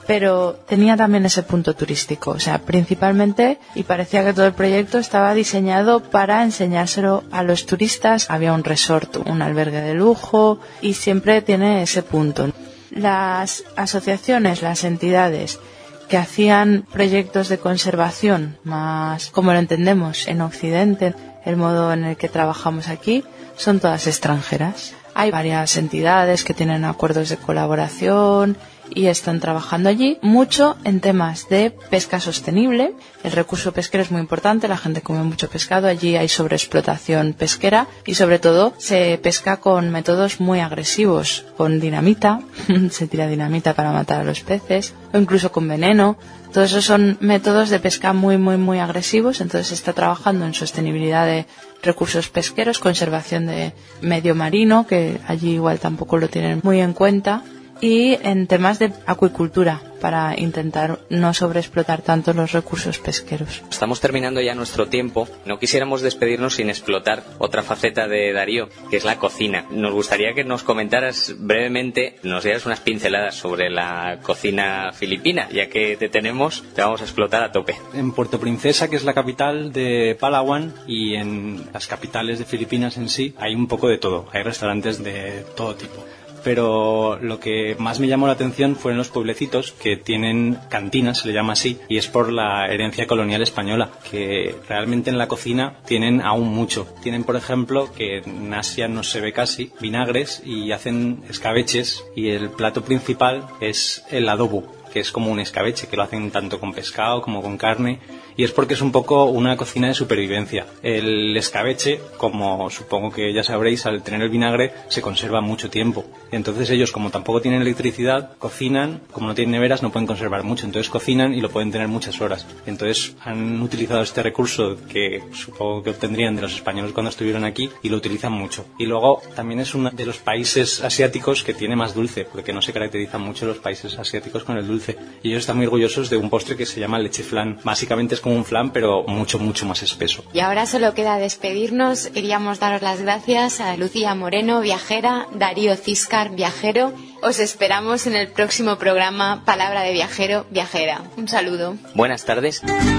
pero tenía también ese punto turístico, o sea, principalmente, y parecía que todo el proyecto estaba diseñado para enseñárselo a los turistas. Había un resort, un albergue de lujo, y siempre tiene ese punto. Las asociaciones, las entidades que hacían proyectos de conservación, más como lo entendemos en Occidente, el modo en el que trabajamos aquí, son todas extranjeras. Hay varias entidades que tienen acuerdos de colaboración y están trabajando allí mucho en temas de pesca sostenible. El recurso pesquero es muy importante, la gente come mucho pescado, allí hay sobreexplotación pesquera y sobre todo se pesca con métodos muy agresivos, con dinamita, se tira dinamita para matar a los peces, o incluso con veneno. Todos esos son métodos de pesca muy, muy, muy agresivos, entonces se está trabajando en sostenibilidad de recursos pesqueros, conservación de medio marino, que allí igual tampoco lo tienen muy en cuenta, y en temas de acuicultura, para intentar no sobreexplotar tanto los recursos pesqueros. Estamos terminando ya nuestro tiempo. No quisiéramos despedirnos sin explotar otra faceta de Darío, que es la cocina. Nos gustaría que nos comentaras brevemente, nos dieras unas pinceladas sobre la cocina filipina, ya que te tenemos, te vamos a explotar a tope. En Puerto Princesa, que es la capital de Palawan, y en las capitales de Filipinas en sí, hay un poco de todo. Hay restaurantes de todo tipo. Pero lo que más me llamó la atención fueron los pueblecitos que tienen cantinas, se le llama así, y es por la herencia colonial española, que realmente en la cocina tienen aún mucho. Tienen, por ejemplo, que en Asia no se ve casi, vinagres, y hacen escabeches, y el plato principal es el adobo, que es como un escabeche, que lo hacen tanto con pescado como con carne, y es porque es un poco una cocina de supervivencia. El escabeche, como supongo que ya sabréis, al tener el vinagre se conserva mucho tiempo. Entonces ellos, como tampoco tienen electricidad, cocinan, como no tienen neveras no pueden conservar mucho, entonces cocinan y lo pueden tener muchas horas. Entonces han utilizado este recurso que supongo que obtendrían de los españoles cuando estuvieron aquí y lo utilizan mucho. Y luego también es uno de los países asiáticos que tiene más dulce, porque no se caracterizan mucho los países asiáticos con el dulce. Y ellos están muy orgullosos de un postre que se llama leche flan. Básicamente es como un flan, pero mucho, mucho más espeso. Y ahora solo queda despedirnos. Queríamos daros las gracias a Lucía Moreno, viajera, Darío Ciscar, viajero. Os esperamos en el próximo programa Palabra de Viajero, Viajera. Un saludo. Buenas tardes.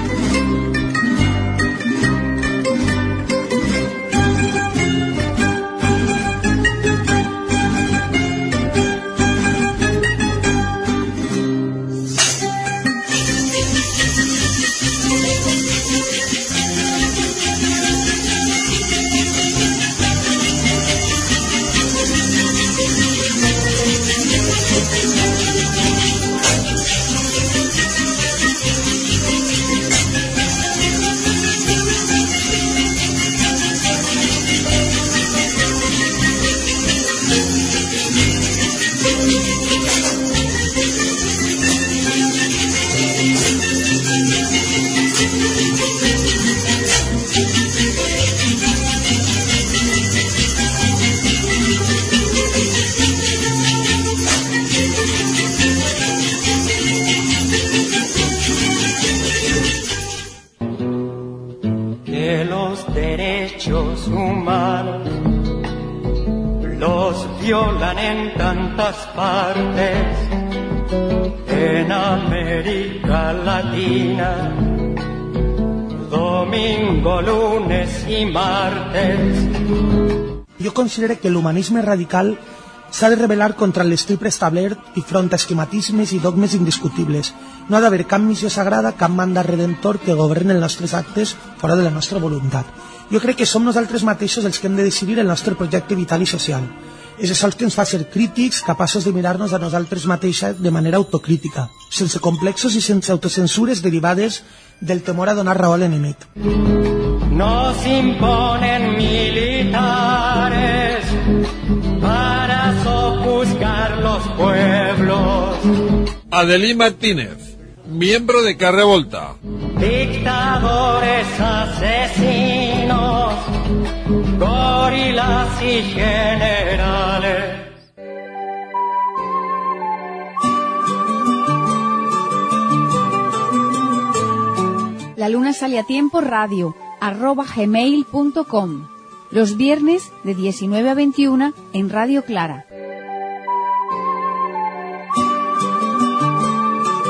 Humanos los violan en tantas partes, en América Latina, domingo, lunes i martes. Jo considero que l'humanisme radical s'ha de rebel·lar contra l'estil preestablert i front a esquematismes i dogmes indiscutibles. No ha d'haver cap missió sagrada, cap mandat redentor que governi els nostres actes fora de la nostra voluntat. Jo crec que som nosaltres mateixos els que hem de decidir el nostre projecte vital i social. És això el que ens fa ser crítics, capaços de mirar-nos a nosaltres mateixos de manera autocrítica, sense complexos i sense autocensures derivades del temor a donar raó a l'enemic. Nos imponen militares para sojuzgar los pueblos. Adelín Martínez, miembro de Carre Volta. Dictadores asesinos, gorilas y generales. La luna sale a tiempo radio, arroba gmail punto com. Los viernes de diecinueve a veintiuna en Radio Clara.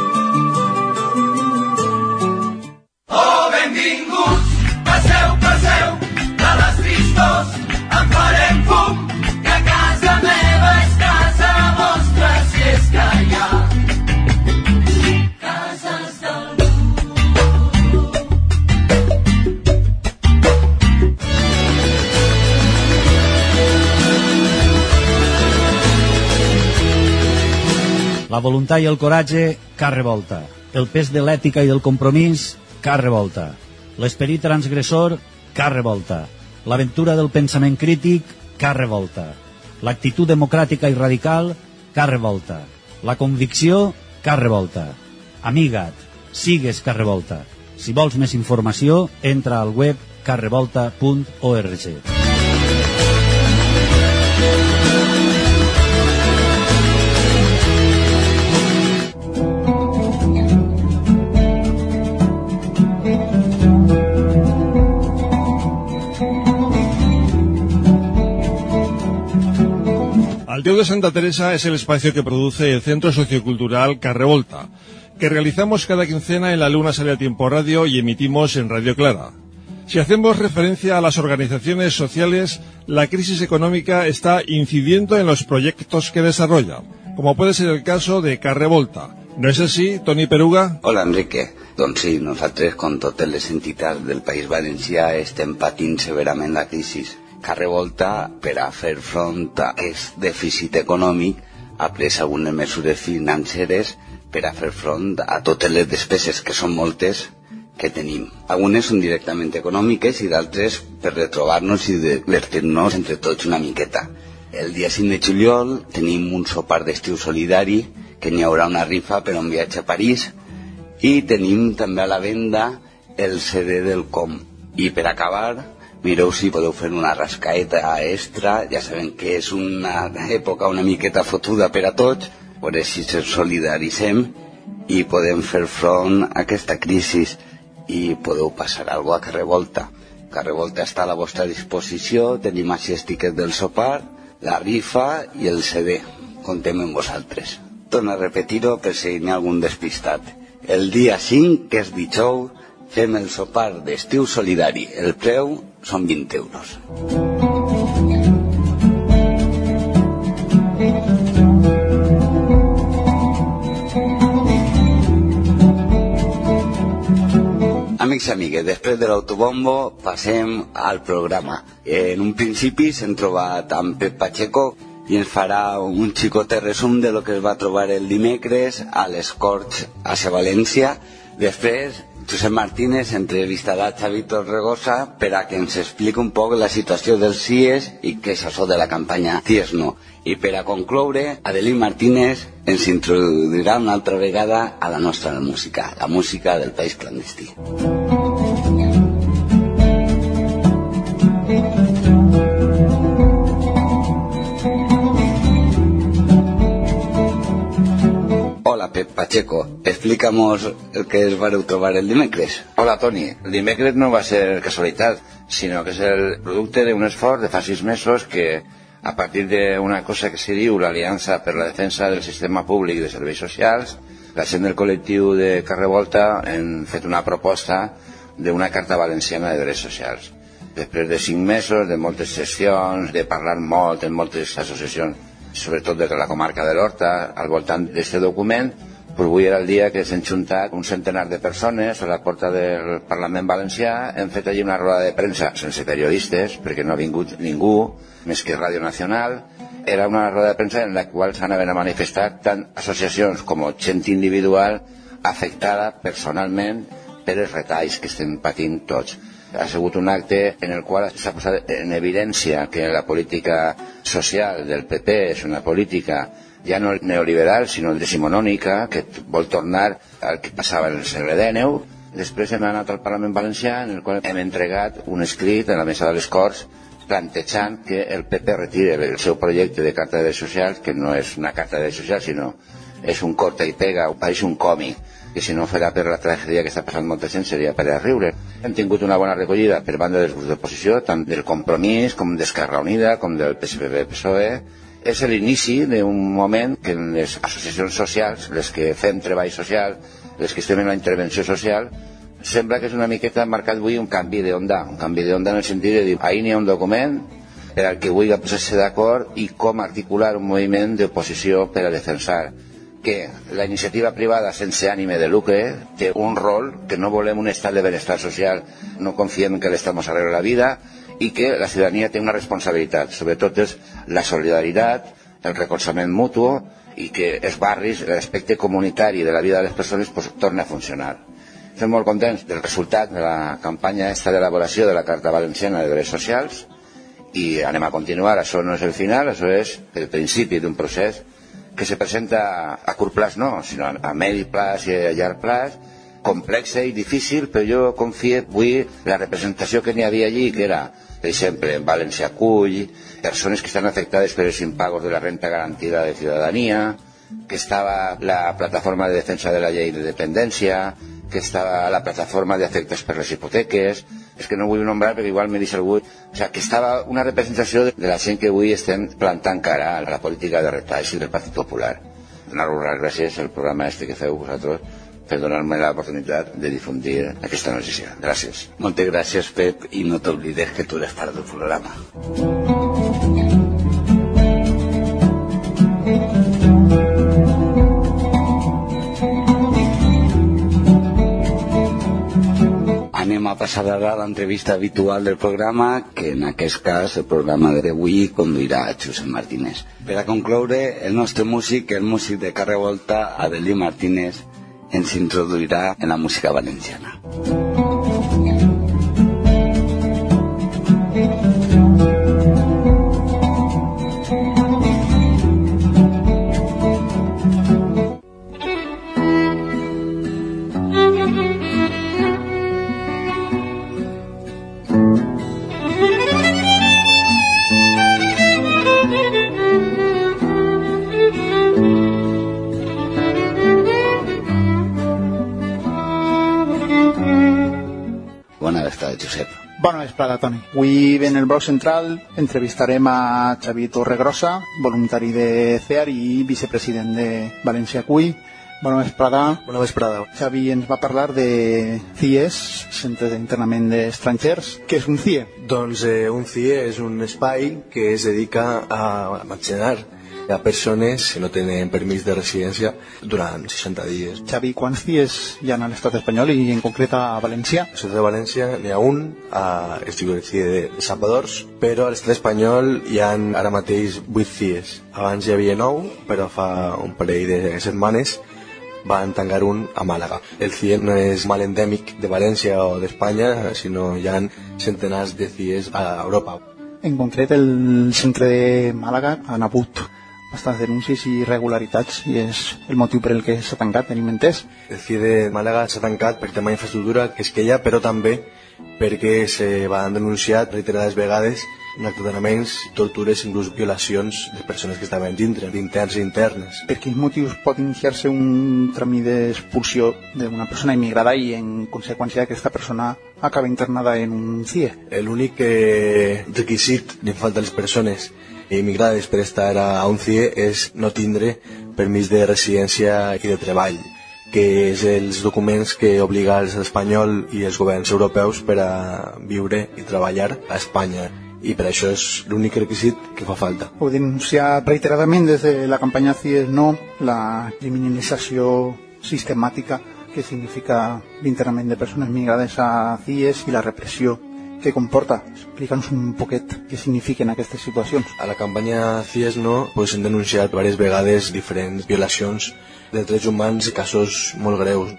La voluntat i el coratge, Car Revolta. El pes de l'ètica i del compromís, Car Revolta. L'esperit transgressor, Car Revolta. L'aventura del pensament crític, Car Revolta. L'actitud democràtica i radical, Car Revolta. La convicció, Car Revolta. Amiga't, sigues Car Revolta. Si vols més informació, entra al web car revolta punt org. Al Teu de Santa Teresa es el espacio que produce el Centro Sociocultural Car Revolta, que realizamos cada quincena en La Luna Sale a Tiempo Radio y emitimos en Radio Clara. Si hacemos referencia a las organizaciones sociales, la crisis económica está incidiendo en los proyectos que desarrolla, como puede ser el caso de Car Revolta. ¿No es así, Toni Peruga? Hola, Enrique. Doncs sí, nosaltres, com totes les entitats del País Valencià, estem patint severament la crisi. Car Revolta, per a fer front a aquest dèficit econòmic, ha pres algunes mesures financeres per a fer front a totes les despeses, que són moltes, que tenim. Algunes són directament econòmiques i d'altres per retrobar-nos i divertir-nos entre tots una miqueta. El dia cinc de juliol tenim un sopar d'estiu solidari, que n'hi haurà una rifa per un viatge a París, i tenim també a la venda el C D del Com. I per acabar, mireu si podeu fer una rascaeta extra, ja sabem que és una època una miqueta fotuda per a tots, per així ens solidaritzem i podem fer front a aquesta crisi i podeu passar alguna cosa a Car Revolta. Car Revolta està a la vostra disposició, tenim així els tiquets del sopar, la rifa i el C D. Contem amb vosaltres. Torno a repetir-ho per si n'hi ha algun despistat. El dia cinc, que és dijous, fem el sopar d'estiu solidari. El preu són vint euros. Amics i amigues, després de l'autobombo passem al programa. En un principi s'hem trobat amb Pep Pacheco i ens farà un xicotet resum de lo que es va trobar el dimecres a les Corts a València. Després, Josep Martínez entrevistarà a Xavi Torregosa per a que ens expliqui un poc la situació dels C I E S i què és això de la campanya C I E S No. I per a concloure, Adelín Martínez ens introduirà una altra vegada a la nostra música, la música del País Clandestí. Hola, Pep Pacheco, explícanos el que es vareu trobar el dimecres. Hola, Toni. El dimecres no va ser casualitat, sinó que és el producte d'un esforç de fa sis mesos que, a partir d'una cosa que se diu l'Aliança per la Defensa del Sistema Públic de Serveis Socials, la gent del col·lectiu de Car Revolta hem fet una proposta d'una Carta Valenciana de Drets Socials. Després de cinc mesos, de moltes sessions, de parlar molt en moltes associacions, sobretot de la comarca de l'Horta, al voltant d'aquest document, pues avui era el dia que s'han juntat un centenar de persones a la porta del Parlament Valencià. Hem fet allí una roda de premsa sense periodistes, perquè no ha vingut ningú, més que Ràdio Nacional. Era una roda de premsa en la qual s'anaven a manifestar tant associacions com gent individual afectada personalment per els retalls que estem patint tots. Ha sigut un acte en el qual s'ha posat en evidència que la política social del P P és una política ja no neoliberal, sinó decimonònica, que vol tornar al que passava en el segle dinou. Després hem anat al Parlament Valencià, en el qual hem entregat un escrit a la mesa de les Corts plantejant que el P P retire el seu projecte de Carta de Drets Socials, que no és una Carta de Drets Socials, sinó és un corta i pega, pareix un còmic, que si no fos per la tragèdia que està passant molta gent seria per a riure. Hem tingut una bona recollida per banda dels grups d'oposició, tant del Compromís com d'Esquerra Unida, com del P S P B P S O E. És l'inici d'un moment que les associacions socials, les que fem treball social, les que estem en la intervenció social, sembla que és una miqueta marcat avui un canvi d'onda, un canvi d'onda en el sentit de dir, ahir n'hi ha un document per al que vulgui posar-se d'acord i com articular un moviment d'oposició per a defensar que la iniciativa privada sense ànime de lucre té un rol, que no volem un estat de benestar social, no confiem que l'Estat ens arregli la vida, i que la ciutadania té una responsabilitat, sobretot és la solidaritat, el recolzament mutu i que els barris, l'aspecte comunitari de la vida de les persones, pues, torna a funcionar. Estem molt contents del resultat de la campanya esta d'elaboració de la Carta Valenciana de Drets Socials i anem a continuar. Això no és el final, això és el principi d'un procés que se presenta a curt plaç, no, sinó a medi plaç i a llarg plaç, complexa i difícil, però jo confio avui la representació que n'hi havia allí, que era, per exemple, en València Acull, persones que estan afectades per els impagos de la renta garantida de ciutadania, que estava la plataforma de defensa de la llei de dependència, que estava la plataforma d'afectes per les hipoteques, és que no vull nombrar perquè igual me deixa algú, o sigui, que estava una representació de la gent que avui estem plantant cara a la política de retalls del Partit Popular. Donar-vos les gràcies al programa este que feu vosaltres per donar-me l'oportunitat de difundir aquesta notícia. Gràcies. Moltes gràcies, Pep, i no t'oblides que tu eres part del programa. Anem a passar ara a l'entrevista habitual del programa, que en aquest cas el programa d'avui conduirà Josep Martínez. Per a concloure, el nostre músic, el músic de Carrer Volta, Adelí Martínez, ens introduirà en la música valenciana. Josep. Bona vesprada, Toni. Avui en el bloc central entrevistarem a Xavi Torregrossa, voluntari de C E A R i vicepresident de València Acull. Bona vesprada. Bona vesprada. Xavi ens va parlar de C I E S, Centre d'Internament d'Estrangers. Què és un C I E? Doncs eh, un C I E és un espai que es dedica a matxenar a persones que no tenen permís de residència durant seixanta dies. Xavi, quants C I E S hi ha a l'estat espanyol i en concret a València? A l'estat de València n'hi ha un, a, es diu el C I E de Salvadors, però a l'estat espanyol hi ha ara mateix vuit C I E S. Abans hi havia nou, però fa un parell de setmanes van tancar un a Màlaga. El C I E no és mal endèmic de València o d'Espanya, sinó hi ha centenars de C I E S a Europa. En concret, el centre de Màlaga han hagut bastants denúncies i irregularitats i és el motiu per el que s'ha tancat, tenim entès. El C I E de Màlaga s'ha tancat per tema d'infraestructura, que és que hi ha, però també perquè se van denunciar reiterades vegades maltractaments, tortures, inclús violacions de persones que estaven dintre, d'interns i internes. Per quins motius pot iniciar-se un tràmit d'expulsió d'una persona immigrada i en conseqüència aquesta persona acaba internada en un C I E? L'únic requisit d'infant de les persones immigrades per estar a un C I E és no tindre permís de residència i de treball, que és els documents que obliga l'estat espanyol i els governs europeus per a viure i treballar a Espanya. I per això és l'únic requisit que fa falta. Heu denunciat reiteradament des de la campanya C I E S No la criminalització sistemàtica que significa l'internament de persones migrades a C I E S i la repressió que comporta. Explica'ns un poquet què signifiquen aquestes situacions. A la campanya C I E S No pues, hem denunciat diverses vegades diferents violacions de drets humans i casos molt greus.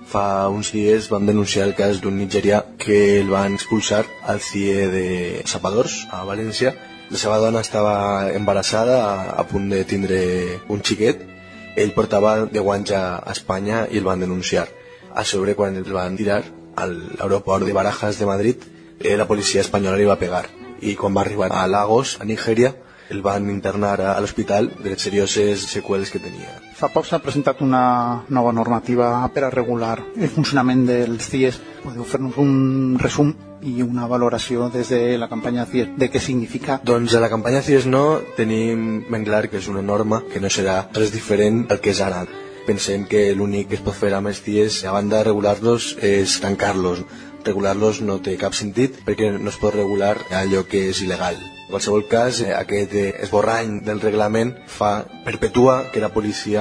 Fa uns dies vam denunciar el cas d'un nigerià que el van expulsar al C I E de Salvadors, a València. La seva dona estava embarassada, a, a punt de tindre un xiquet. Ell portava deu anys a Espanya i el van denunciar. A sobre, quan el van tirar a l'aeroport de Barajas de Madrid, eh, la policia espanyola li va pegar. I quan va arribar a Lagos, a Nigèria, el van internar a l'hospital de les serioses seqüeles que tenia. Fa poc s'ha presentat una nova normativa per a regular el funcionament dels C I E S. Podeu fer-nos un resum i una valoració des de la campanya C I E S de què significa? Doncs a la campanya C I E S No tenim ben clar que és una norma que no serà res diferent al que és ara. Pensem que l'únic que es pot fer amb els C I E S, a banda de regular-los, és tancar-los. Regular-los no té cap sentit perquè no es pot regular allò que és il·legal. En qualsevol cas, aquest esborrany del reglament fa perpetua que la policia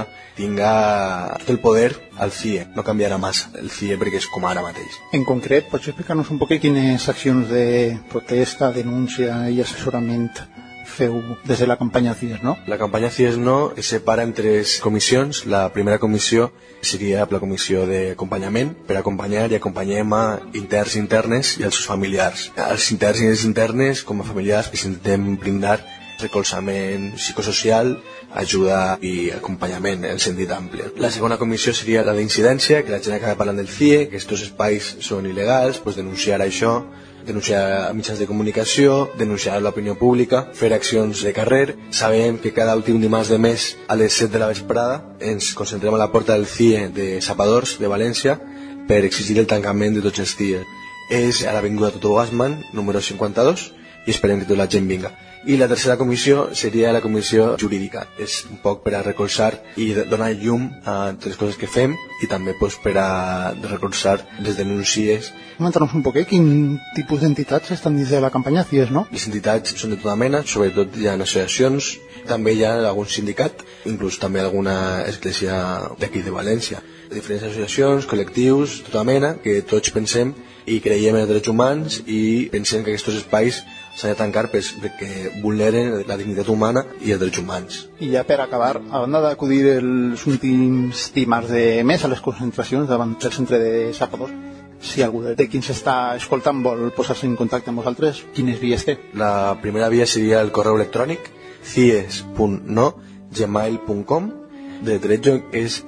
tinga tot el poder al C I E. No canviarà massa el C I E perquè és com ara mateix. En concret, pots explicar-nos un poc quines accions de protesta, denúncia i assessorament feu des de la campanya CIES No? La campanya CIES No es separa en tres comissions. La primera comissió seria la comissió d'acompanyament, per acompanyar i acompanyem a interns i internes i als seus familiars. Els interns i les internes, com a familiars, que intentem brindar recolzament psicosocial, ajuda i acompanyament en sentit ampli. La segona comissió seria la d'incidència, que la gent acaba parlant del C I E, que aquests espais són il·legals, pues denunciar això, denunciar mitjans de comunicació, denunciar l'opinió pública, fer accions de carrer. Sabem que cada últim dimarts de mes a les set de la vesprada ens concentrem a la porta del C I E de Sapadors, de València, per exigir el tancament de tots els C I E. És a l'avinguda Toto Gassman, número cinquanta-dos, i esperem que tota la gent vinga. I la tercera comissió seria la comissió jurídica. És un poc per a recolzar i donar llum a les coses que fem i també pues, per a recolzar les denúncies. Comentar-nos un poquet quin tipus d'entitats estan dins de la campanya CIES No? Les entitats són de tota mena, sobretot hi ha associacions, també hi ha algun sindicat, inclús també alguna església d'aquí de València. Diferents associacions, col·lectius, tota mena, que tots pensem i creiem en els drets humans i pensem que aquests espais s'han de tancar perquè vulneren la dignitat humana i els drets humans. I ja per acabar, a banda d'acudir els últims dimarts de mes a les concentracions davant del centre de Sapadors, si algú de qui ens està escoltant vol posar-se en contacte amb vosaltres, quines vies té? La primera via seria el correu electrònic cies punt no arroba gmail punt com. De derecho és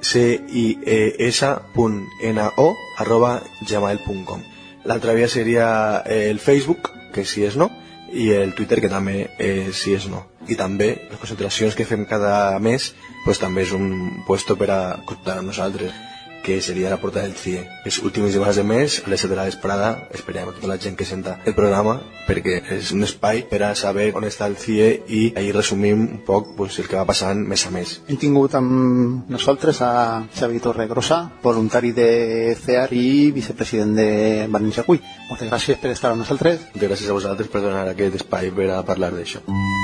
cies punt no arroba gmail punt com. L'altra via seria el Facebook, que és CIES No, i el Twitter, que també és CIES No. I també les concentracions que fem cada mes pues, també és un puesto per a comptar amb nosaltres, que seria la porta del C I E. Els últims dimarts de mes, a les set de la vesprada, esperem a tota la gent que senta el programa, perquè és un espai per a saber on està el C I E i ahir resumim un poc pues, el que va passant mes a mes. Hem tingut amb nosaltres a Xavi Torregrossa, voluntari de C E A R i vicepresident de València Cuy. Moltes gràcies per estar amb nosaltres. Moltes gràcies a vosaltres per donar aquest espai per a parlar d'això.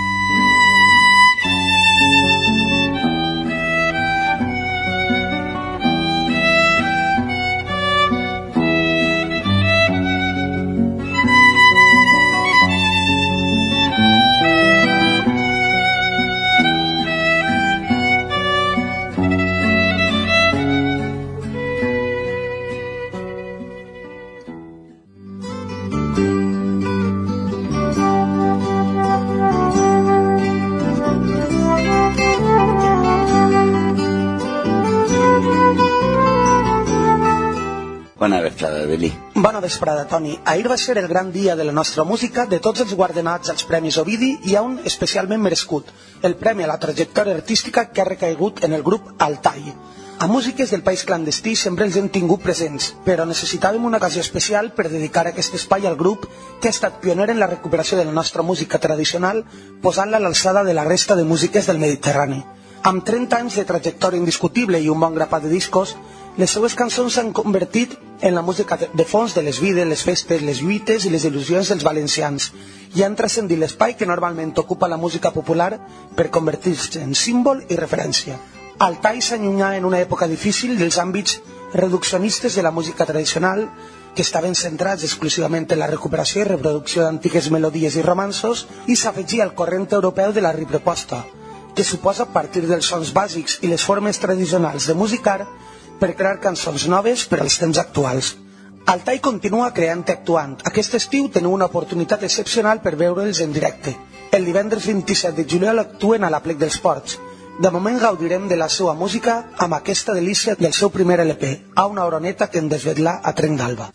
Bona vesprada, Beli. Bona vesprada, Toni. Ahir va ser el gran dia de la nostra música. De tots els guardonats als Premis Ovidi hi ha un especialment merescut, el Premi a la Trajectòria Artística que ha recaigut en el grup Altai. A músiques del país clandestí sempre els hem tingut presents, però necessitàvem una ocasió especial per dedicar aquest espai al grup que ha estat pioner en la recuperació de la nostra música tradicional, posant-la a l'alçada de la resta de músiques del Mediterrani. Amb trenta anys de trajectòria indiscutible i un bon grapat de discos, les seues cançons s'han convertit en la música de fons de les vides, les festes, les lluites i les il·lusions dels valencians i han transcendit l'espai que normalment ocupa la música popular per convertir-se en símbol i referència. Altai s'allunyà en una època difícil dels àmbits reduccionistes de la música tradicional, que estaven centrats exclusivament en la recuperació i reproducció d'antigues melodies i romanços, i s'afegia al corrent europeu de la riproposta, que suposa partir dels sons bàsics i les formes tradicionals de musicar per crear cançons noves per als temps actuals. Altai continua creant i actuant. Aquest estiu teniu una oportunitat excepcional per veure'ls en directe. El divendres vint-i-set de juliol actuen a la Plec dels Ports. De moment gaudirem de la seva música amb aquesta delícia del seu primer L P, a una oroneta que en desvetla a Trenc d'Alba.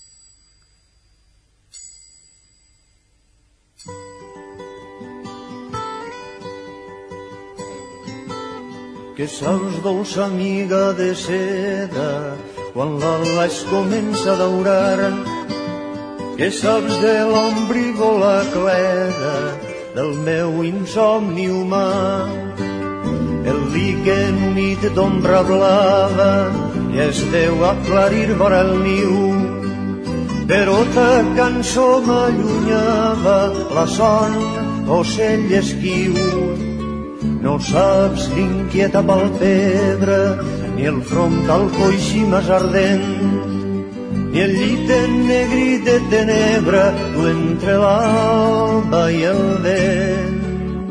Que saps, dolça amiga de seda, quan l'ala es comença a daurar, que saps de l'ombrívola cleda del meu insomni humà, el líquen humit d'ombra blava i es deu aclarir vora el niu, però ta cançó m'allunyava la son, ocell esquiu. No saps l'inquieta palpebre, ni el frontal coixí més ardent, ni el llit ennegrit de tenebra, tu entre l'alba i el vent.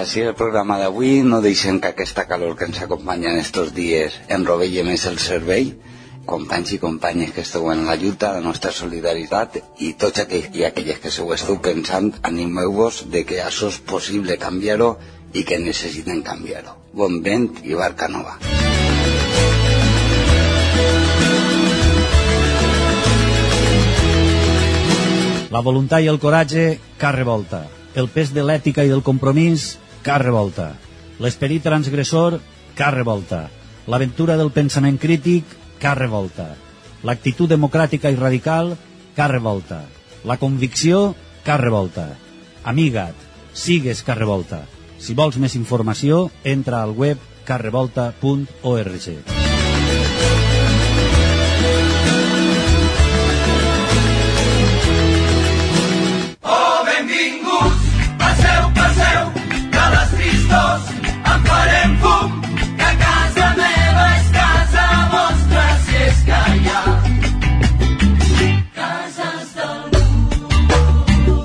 així el programa d'avui no deixem que aquesta calor que ens acompanya en estos dies enrovelle més el cervell. Companys i companyes que esteu en la lluita, la nostra solidaritat, i tots aquells i aquelles que sou esteu pensant, animeu-vos de que això és possible canviar-ho i que necessiten canviar-ho. Bon vent i barca nova. La voluntat i el coratge, car revolta. El pes de l'ètica i del compromís, car revolta. L'esperit transgressor, car revolta. L'aventura del pensament crític, car revolta. L'actitud democràtica i radical, car revolta. La convicció, car revolta. Amiga't, sigues car revolta. Si vols més informació, entra al web car revolta punt org. En farem fum, que casa meva és casa vostra, si és que hi ha cases d'algú.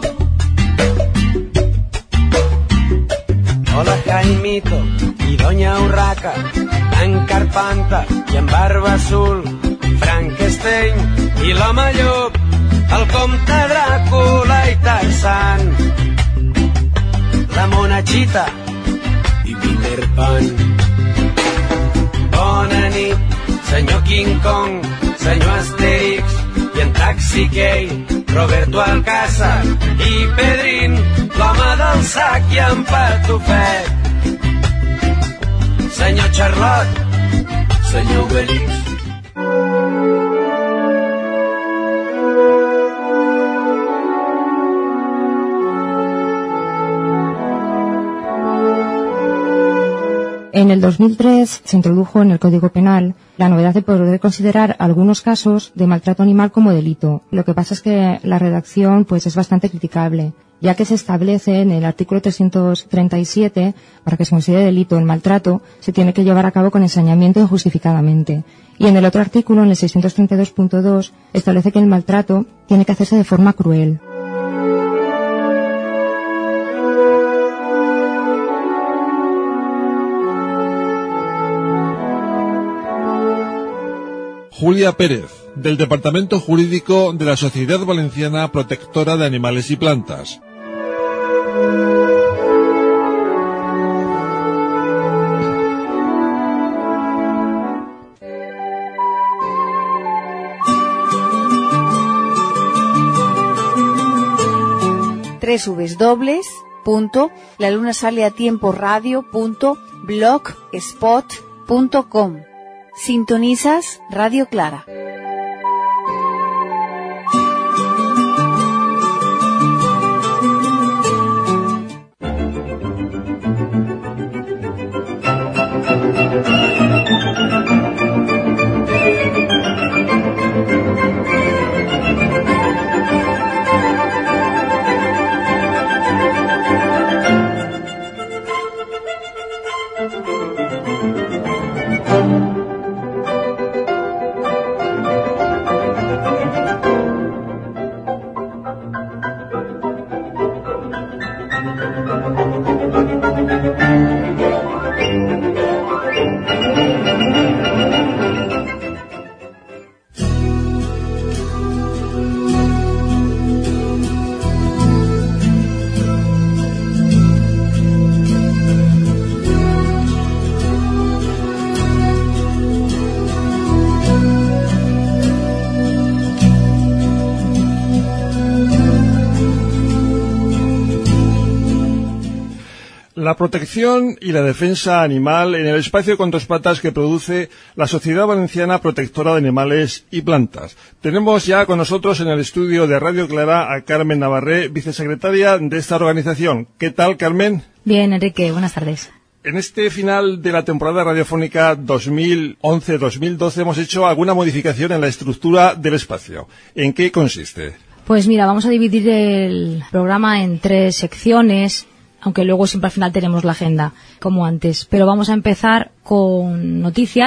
Hola Jaimito i Doña Urraca, en Carpanta i en Barba Azul, Frankenstein i l'home llop, el comte Dràcula i Tarzan, la monachita i Peter Pan. Bona nit, senyor King Kong, senyor Asterix i en Taxi Key, Roberto Alcázar i Pedrín, l'home del sac i en Patufet, senyor Charlotte, senyor Obelix. En el dos mil tres se introdujo en el Código Penal la novedad de poder considerar algunos casos de maltrato animal como delito. Lo que pasa es que la redacción pues es bastante criticable, ya que se establece en el artículo trescientos treinta y siete, para que se considere delito el maltrato, se tiene que llevar a cabo con ensañamiento injustificadamente. Y en el otro artículo, en el seiscientos treinta y dos punto dos, establece que el maltrato tiene que hacerse de forma cruel. Julia Pérez, del Departamento Jurídico de la Sociedad Valenciana Protectora de Animales y Plantas. doble u doble u doble u punto la luna sale a tiempo radio punto blogspot punto com. Sintonizas Radio Clara. La protección y la defensa animal en el espacio con dos patas que produce la Sociedad Valenciana Protectora de Animales y Plantas. Tenemos ya con nosotros en el estudio de Radio Clara a Carmen Navarré, vicesecretaria de esta organización. ¿Qué tal, Carmen? Bien, Enrique, buenas tardes. En este final de la temporada radiofónica dos mil once dos mil doce hemos hecho alguna modificación en la estructura del espacio. ¿En qué consiste? Pues mira, vamos a dividir el programa en tres secciones, aunque luego siempre al final tenemos la agenda, como antes. Pero vamos a empezar con noticias,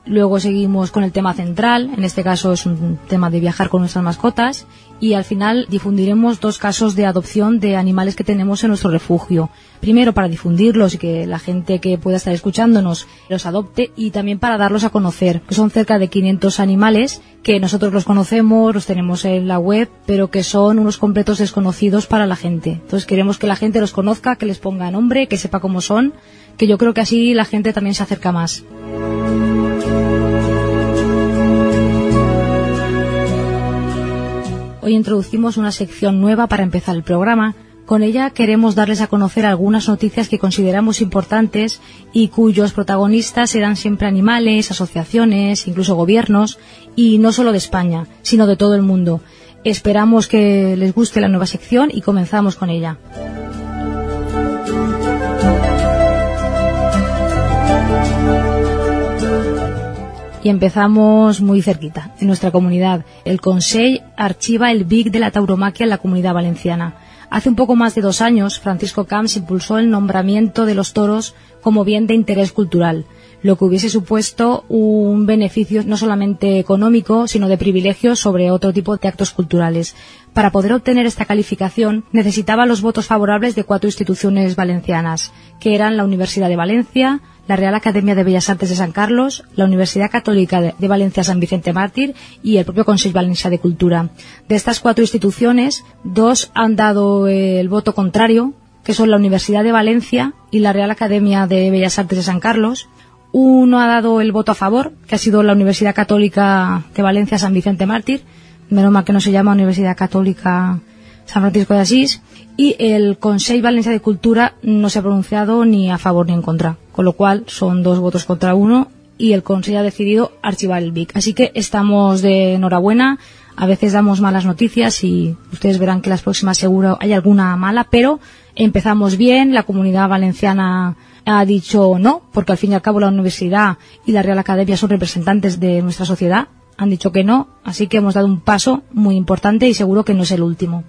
Luego seguimos con el tema central, en este caso es un tema de viajar con nuestras mascotas, y al final difundiremos dos casos de adopción de animales que tenemos en nuestro refugio. Primero para difundirlos y que la gente que pueda estar escuchándonos los adopte, y también para darlos a conocer, que son cerca de quinientos animales que nosotros los conocemos, los tenemos en la web, pero que son unos completos desconocidos para la gente. Entonces queremos que la gente los conozca, que les ponga nombre, que sepa cómo son, que yo creo que así la gente también se acerca más. Hoy introducimos una sección nueva para empezar el programa. Con ella queremos darles a conocer algunas noticias que consideramos importantes y cuyos protagonistas serán siempre animales, asociaciones, incluso gobiernos, y no solo de España, sino de todo el mundo. Esperamos que les guste la nueva sección y comenzamos con ella. Y empezamos muy cerquita, en nuestra comunidad. El Consell archiva el B I C de la tauromaquia en la Comunidad Valenciana. Hace un poco más de dos años, Francisco Camps impulsó el nombramiento de los toros como bien de interés cultural, lo que hubiese supuesto un beneficio no solamente económico, sino de privilegios sobre otro tipo de actos culturales. Para poder obtener esta calificación, necesitaba los votos favorables de cuatro instituciones valencianas, que eran la Universidad de Valencia, la Real Academia de Bellas Artes de San Carlos, la Universidad Católica de Valencia San Vicente Mártir y el propio Consell Valencià de Cultura. De estas cuatro instituciones, dos han dado el voto contrario, que son la Universidad de Valencia y la Real Academia de Bellas Artes de San Carlos. Uno ha dado el voto a favor, que ha sido la Universidad Católica de Valencia San Vicente Mártir, menos mal que no se llama Universidad Católica San Francisco de Asís, y el Consell Valencià de Cultura no se ha pronunciado ni a favor ni en contra, con lo cual son dos votos contra uno y el Consell ha decidido archivar el B I C. Así que estamos de enhorabuena. A veces damos malas noticias y ustedes verán que las próximas seguro hay alguna mala, pero empezamos bien. La Comunidad Valenciana ha dicho no, porque al fin y al cabo la Universidad y la Real Academia son representantes de nuestra sociedad. Han dicho que no, así que hemos dado un paso muy importante y seguro que no es el último.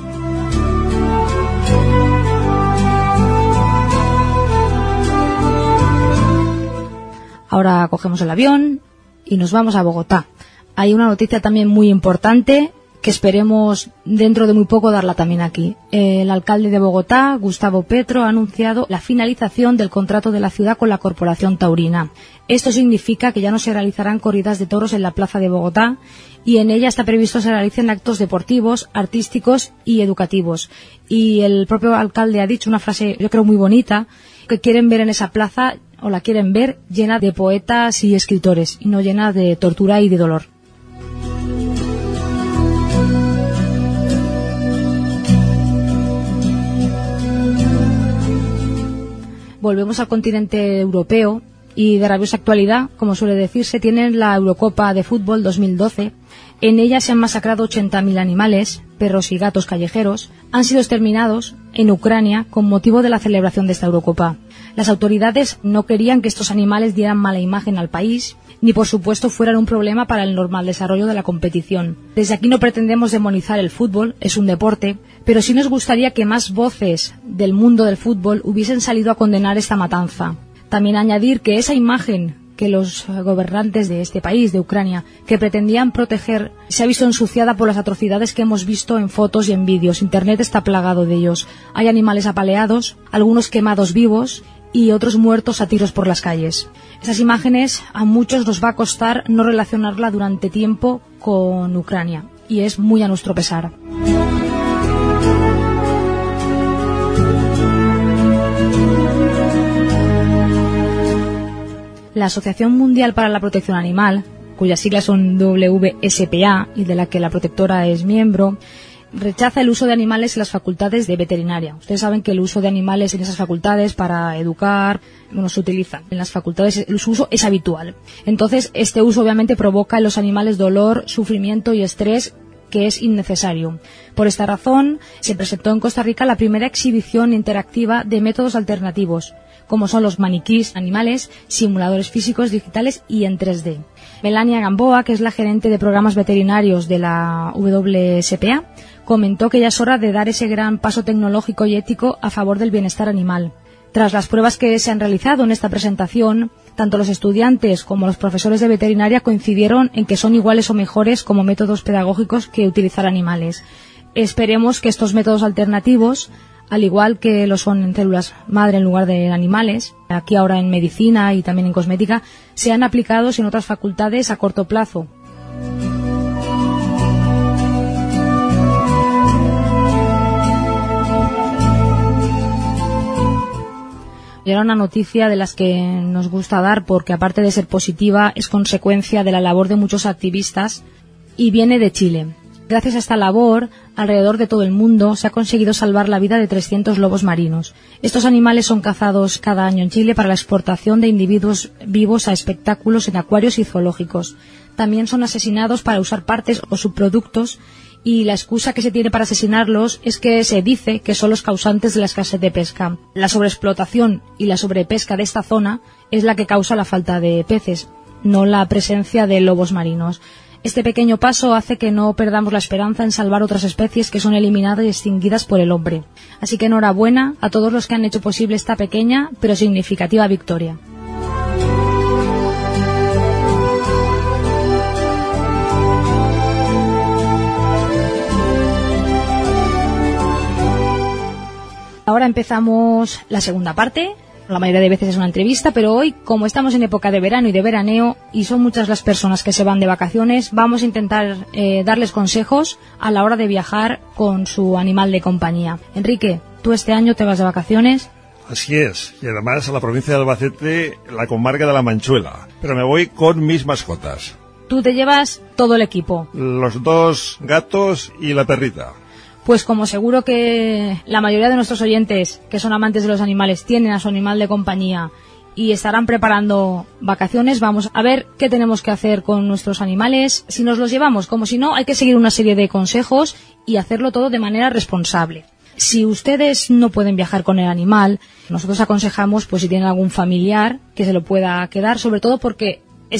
Ahora cogemos el avión y nos vamos a Bogotá. Hay una noticia también muy importante que esperemos dentro de muy poco darla también aquí. El alcalde de Bogotá, Gustavo Petro, ha anunciado la finalización del contrato de la ciudad con la Corporación Taurina. Esto significa que ya no se realizarán corridas de toros en la plaza de Bogotá y en ella está previsto se realicen actos deportivos, artísticos y educativos. Y el propio alcalde ha dicho una frase, yo creo muy bonita, que quieren ver en esa plaza, o la quieren ver, llena de poetas y escritores, y no llena de tortura y de dolor. Volvemos al continente europeo y de rabiosa actualidad, como suele decirse, tienen la Eurocopa de Fútbol dos mil doce. En ella se han masacrado ochenta mil animales, perros y gatos callejeros, han sido exterminados en Ucrania con motivo de la celebración de esta Eurocopa. Las autoridades no querían que estos animales dieran mala imagen al país, ni por supuesto fueran un problema para el normal desarrollo de la competición. Desde aquí no pretendemos demonizar el fútbol, es un deporte, pero sí nos gustaría que más voces del mundo del fútbol hubiesen salido a condenar esta matanza. También añadir que esa imagen que los gobernantes de este país, de Ucrania, que pretendían proteger, se ha visto ensuciada por las atrocidades que hemos visto en fotos y en vídeos. Internet está plagado de ellos. Hay animales apaleados, algunos quemados vivos y otros muertos a tiros por las calles. Esas imágenes a muchos nos va a costar no relacionarla durante tiempo con Ucrania, y es muy a nuestro pesar. La Asociación Mundial para la Protección Animal, cuyas siglas son W S P A y de la que la protectora es miembro, rechaza el uso de animales en las facultades de veterinaria. Ustedes saben que el uso de animales en esas facultades para educar, bueno, se utiliza. En las facultades el uso es habitual. Entonces, este uso obviamente provoca en los animales dolor, sufrimiento y estrés que es innecesario. Por esta razón, se presentó en Costa Rica la primera exhibición interactiva de métodos alternativos, como son los maniquís animales, simuladores físicos, digitales y en tres D. Melania Gamboa, que es la gerente de programas veterinarios de la W S P A, comentó que ya es hora de dar ese gran paso tecnológico y ético a favor del bienestar animal. Tras las pruebas que se han realizado en esta presentación, Tanto los estudiantes como los profesores de veterinaria coincidieron en que son iguales o mejores como métodos pedagógicos que utilizar animales. Esperemos que estos métodos alternativos, al igual que lo son en células madre en lugar de animales, aquí ahora en medicina y también en cosmética, sean aplicados en otras facultades a corto plazo. Y era una noticia de las que nos gusta dar porque, aparte de ser positiva, es consecuencia de la labor de muchos activistas y viene de Chile. Gracias a esta labor, alrededor de todo el mundo se ha conseguido salvar la vida de trescientos lobos marinos. Estos animales son cazados cada año en Chile para la exportación de individuos vivos a espectáculos en acuarios y zoológicos. También son asesinados para usar partes o subproductos, y la excusa que se tiene para asesinarlos es que se dice que son los causantes de la escasez de pesca. La sobreexplotación y la sobrepesca de esta zona es la que causa la falta de peces, no la presencia de lobos marinos. Este pequeño paso hace que no perdamos la esperanza en salvar otras especies que son eliminadas y extinguidas por el hombre. Así que enhorabuena a todos los que han hecho posible esta pequeña pero significativa victoria. Ahora empezamos la segunda parte. La mayoría de veces es una entrevista, pero hoy, como estamos en época de verano y de veraneo, y son muchas las personas que se van de vacaciones, vamos a intentar eh, darles consejos a la hora de viajar con su animal de compañía. Enrique, ¿tú este año te vas de vacaciones? Así es, y además a la provincia de Albacete, la comarca de La Manchuela, pero me voy con mis mascotas. Tú te llevas todo el equipo. Los dos gatos y la perrita. Pues como seguro que la mayoría de nuestros oyentes, que son amantes de los animales, tienen a su animal de compañía y estarán preparando vacaciones, vamos a ver qué tenemos que hacer con nuestros animales. Si nos los llevamos, como si no, hay que seguir una serie de consejos y hacerlo todo de manera responsable. Si ustedes no pueden viajar con el animal, nosotros aconsejamos, pues si tienen algún familiar, que se lo pueda quedar, sobre todo porque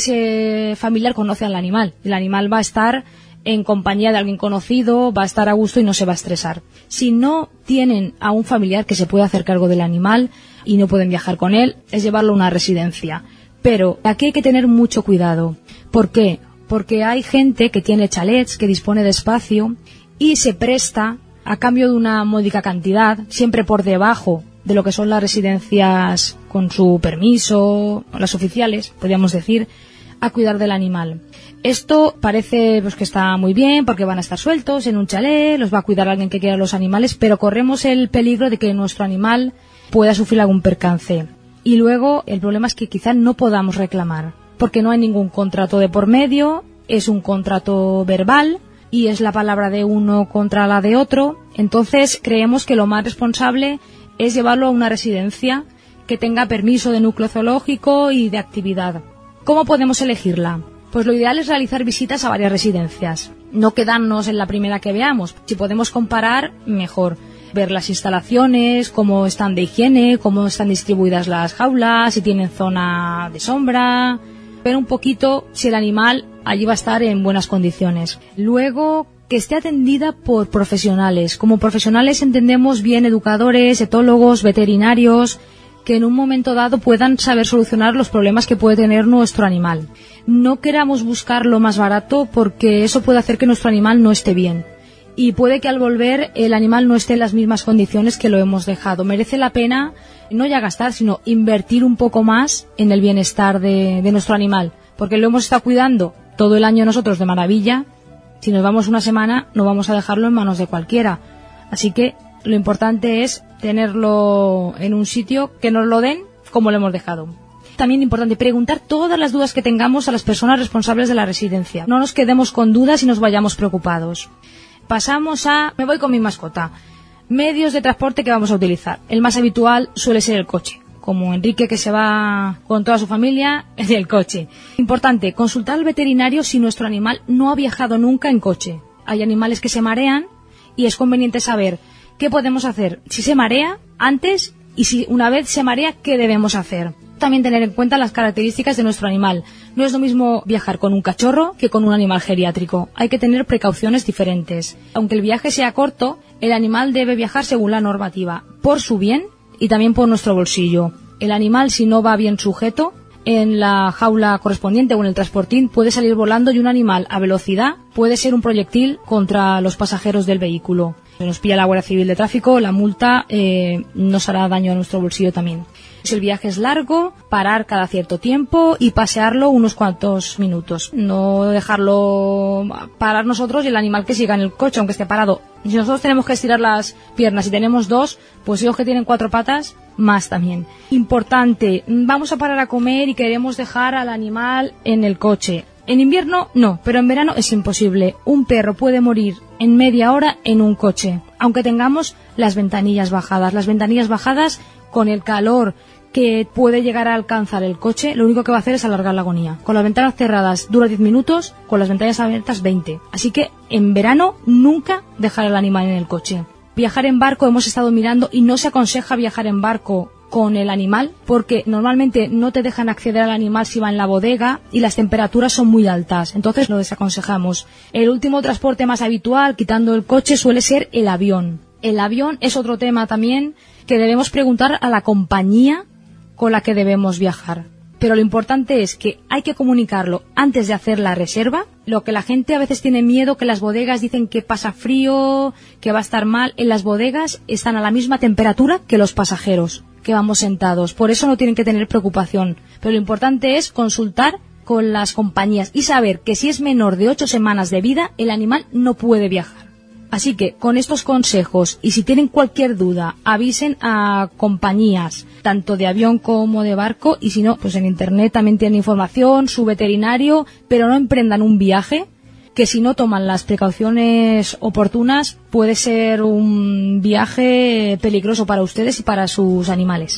ese familiar conoce al animal. El animal va a estar en compañía de alguien conocido, va a estar a gusto y no se va a estresar. Si no tienen a un familiar que se pueda hacer cargo del animal y no pueden viajar con él, es llevarlo a una residencia. Pero aquí hay que tener mucho cuidado. ¿Por qué? Porque hay gente que tiene chalets, que dispone de espacio y se presta, a cambio de una módica cantidad, siempre por debajo de lo que son las residencias con su permiso, las oficiales, podríamos decir, a cuidar del animal. Esto parece pues que está muy bien porque van a estar sueltos en un chalet, los va a cuidar alguien que quiera los animales, pero corremos el peligro de que nuestro animal pueda sufrir algún percance. Y luego el problema es que quizá no podamos reclamar, porque no hay ningún contrato de por medio, es un contrato verbal y es la palabra de uno contra la de otro. Entonces creemos que lo más responsable es llevarlo a una residencia que tenga permiso de núcleo zoológico y de actividad. ¿Cómo podemos elegirla? Pues lo ideal es realizar visitas a varias residencias, no quedarnos en la primera que veamos. Si podemos comparar, mejor. Ver las instalaciones, cómo están de higiene, cómo están distribuidas las jaulas, si tienen zona de sombra, ver un poquito si el animal allí va a estar en buenas condiciones. Luego, que esté atendida por profesionales. Como profesionales entendemos bien educadores, etólogos, veterinarios, que en un momento dado puedan saber solucionar los problemas que puede tener nuestro animal. No queramos buscar lo más barato porque eso puede hacer que nuestro animal no esté bien. Y puede que al volver el animal no esté en las mismas condiciones que lo hemos dejado. Merece la pena no ya gastar, sino invertir un poco más en el bienestar de, de nuestro animal. Porque lo hemos estado cuidando todo el año nosotros de maravilla. Si nos vamos una semana, no vamos a dejarlo en manos de cualquiera. Así que lo importante es tenerlo en un sitio que nos lo den como lo hemos dejado. También importante preguntar todas las dudas que tengamos a las personas responsables de la residencia. No nos quedemos con dudas y nos vayamos preocupados. Pasamos a... me voy con mi mascota. Medios de transporte que vamos a utilizar. El más habitual suele ser el coche. Como Enrique, que se va con toda su familia, es el coche. Importante, consultar al veterinario si nuestro animal no ha viajado nunca en coche. Hay animales que se marean y es conveniente saber qué podemos hacer si se marea antes y si una vez se marea, qué debemos hacer. También tener en cuenta las características de nuestro animal. No es lo mismo viajar con un cachorro que con un animal geriátrico. Hay que tener precauciones diferentes. Aunque el viaje sea corto, el animal debe viajar según la normativa, por su bien y también por nuestro bolsillo. El animal, si no va bien sujeto, en la jaula correspondiente o en el transportín, puede salir volando y un animal a velocidad puede ser un proyectil contra los pasajeros del vehículo. Si nos pilla la Guardia Civil de Tráfico, la multa eh, nos hará daño a nuestro bolsillo también. Si el viaje es largo, parar cada cierto tiempo y pasearlo unos cuantos minutos. No dejarlo parar nosotros y el animal que siga en el coche, aunque esté parado. Si nosotros tenemos que estirar las piernas y tenemos dos, pues ellos que tienen cuatro patas, más también. Importante, vamos a parar a comer y queremos dejar al animal en el coche. En invierno no, pero en verano es imposible. Un perro puede morir en media hora en un coche, aunque tengamos las ventanillas bajadas. Las ventanillas bajadas, con el calor que puede llegar a alcanzar el coche, lo único que va a hacer es alargar la agonía. Con las ventanas cerradas dura diez minutos, con las ventanas abiertas veinte. Así que en verano nunca dejar al animal en el coche. Viajar en barco, hemos estado mirando y no se aconseja viajar en barco con el animal porque normalmente no te dejan acceder al animal si va en la bodega y las temperaturas son muy altas, entonces lo desaconsejamos. El último transporte más habitual, quitando el coche, suele ser el avión. El avión es otro tema también que debemos preguntar a la compañía con la que debemos viajar. Pero lo importante es que hay que comunicarlo antes de hacer la reserva. Lo que la gente a veces tiene miedo, que las bodegas dicen que pasa frío, que va a estar mal. En las bodegas están a la misma temperatura que los pasajeros que vamos sentados. Por eso no tienen que tener preocupación. Pero lo importante es consultar con las compañías y saber que si es menor de ocho semanas de vida, el animal no puede viajar. Así que con estos consejos, y si tienen cualquier duda, avisen a compañías, tanto de avión como de barco, y si no, pues en internet también tienen información, su veterinario, pero no emprendan un viaje, que si no toman las precauciones oportunas, puede ser un viaje peligroso para ustedes y para sus animales.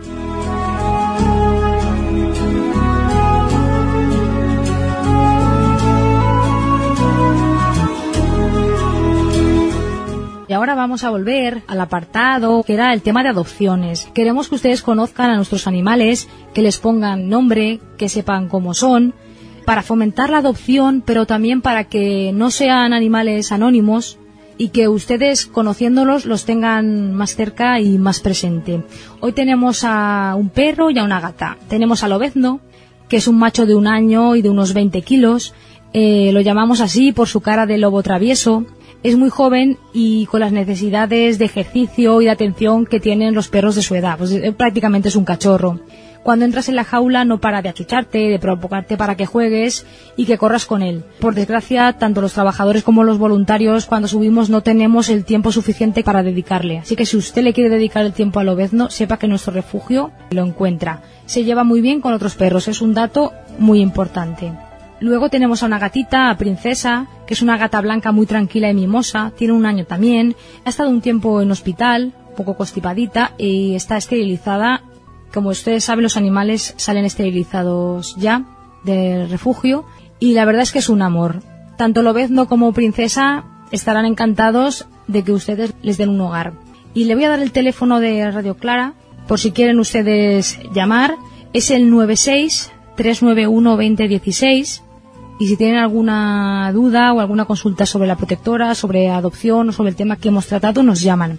Y ahora vamos a volver al apartado que era el tema de adopciones. Queremos que ustedes conozcan a nuestros animales, que les pongan nombre, que sepan cómo son, para fomentar la adopción, pero también para que no sean animales anónimos y que ustedes, conociéndolos, los tengan más cerca y más presente. Hoy tenemos a un perro y a una gata. Tenemos a Lobezno, que es un macho de un año y de unos veinte kilos. Eh, lo llamamos así por su cara de lobo travieso. Es muy joven y con las necesidades de ejercicio y de atención que tienen los perros de su edad. Pues eh, prácticamente es un cachorro. Cuando entras en la jaula no para de achucharte, de provocarte para que juegues y que corras con él. Por desgracia, tanto los trabajadores como los voluntarios, cuando subimos no tenemos el tiempo suficiente para dedicarle. Así que si usted le quiere dedicar el tiempo a Lobezno, sepa que nuestro refugio lo encuentra. Se lleva muy bien con otros perros, es un dato muy importante. Luego tenemos a una gatita, a Princesa, que es una gata blanca muy tranquila y mimosa, tiene un año también, ha estado un tiempo en hospital, un poco constipadita y está esterilizada. Como ustedes saben, los animales salen esterilizados ya del refugio y la verdad es que es un amor. Tanto Lobezno como Princesa estarán encantados de que ustedes les den un hogar. Y le voy a dar el teléfono de Radio Clara, por si quieren ustedes llamar, es el nueve seis, tres nueve uno, dos cero uno seis. Y si tienen alguna duda o alguna consulta sobre la protectora, sobre adopción o sobre el tema que hemos tratado, nos llaman.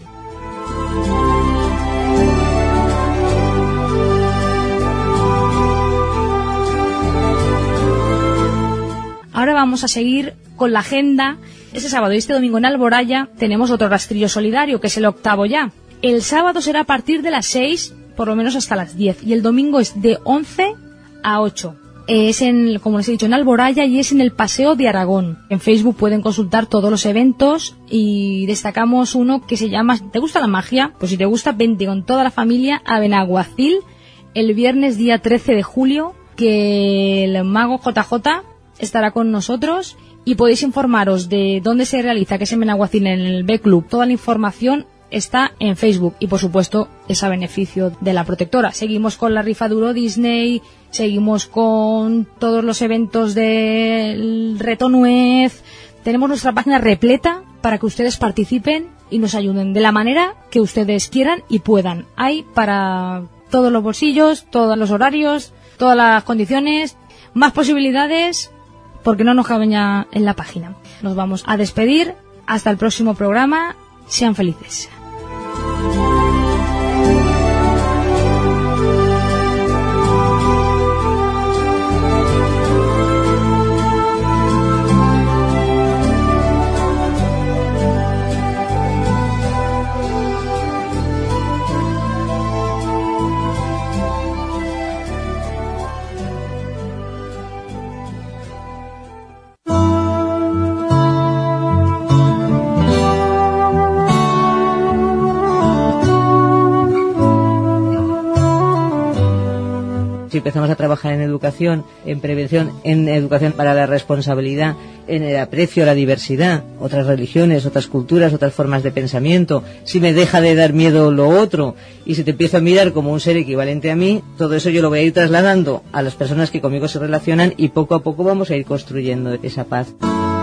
Ahora vamos a seguir con la agenda. Este sábado y este domingo en Alboraya tenemos otro rastrillo solidario, que es el octavo ya. El sábado será a partir de las seis, por lo menos hasta las diez, y el domingo es de once a ocho. Es en, como les he dicho, en Alboraya y es en el Paseo de Aragón. En Facebook pueden consultar todos los eventos y destacamos uno que se llama ¿Te gusta la magia? Pues si te gusta, vente con toda la familia a Benaguacil el viernes día trece de julio, que el mago J J estará con nosotros y podéis informaros de dónde se realiza, que es en Benaguacil, en el B Club. Toda la información está en Facebook y, por supuesto, es a beneficio de la protectora. Seguimos con la rifa de Euro Disney, seguimos con todos los eventos del Reto Nuez. Tenemos nuestra página repleta para que ustedes participen y nos ayuden de la manera que ustedes quieran y puedan. Hay para todos los bolsillos, todos los horarios, todas las condiciones, más posibilidades, porque no nos caben ya en la página. Nos vamos a despedir. Hasta el próximo programa. Sean felices. empezamos a trabajar en educación, en prevención, en educación para la responsabilidad, en el aprecio a la diversidad, otras religiones, otras culturas, otras formas de pensamiento, si me deja de dar miedo lo otro y si te empiezo a mirar como un ser equivalente a mí, todo eso yo lo voy a ir trasladando a las personas que conmigo se relacionan y poco a poco vamos a ir construyendo esa paz.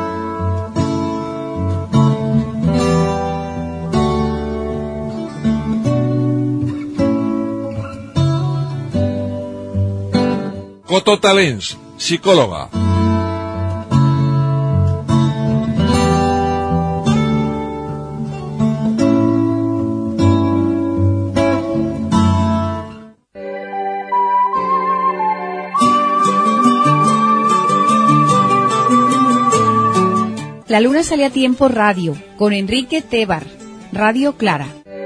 Coto Talens, psicóloga. La luna sale a tiempo radio, con Enrique Tebar, Radio Clara.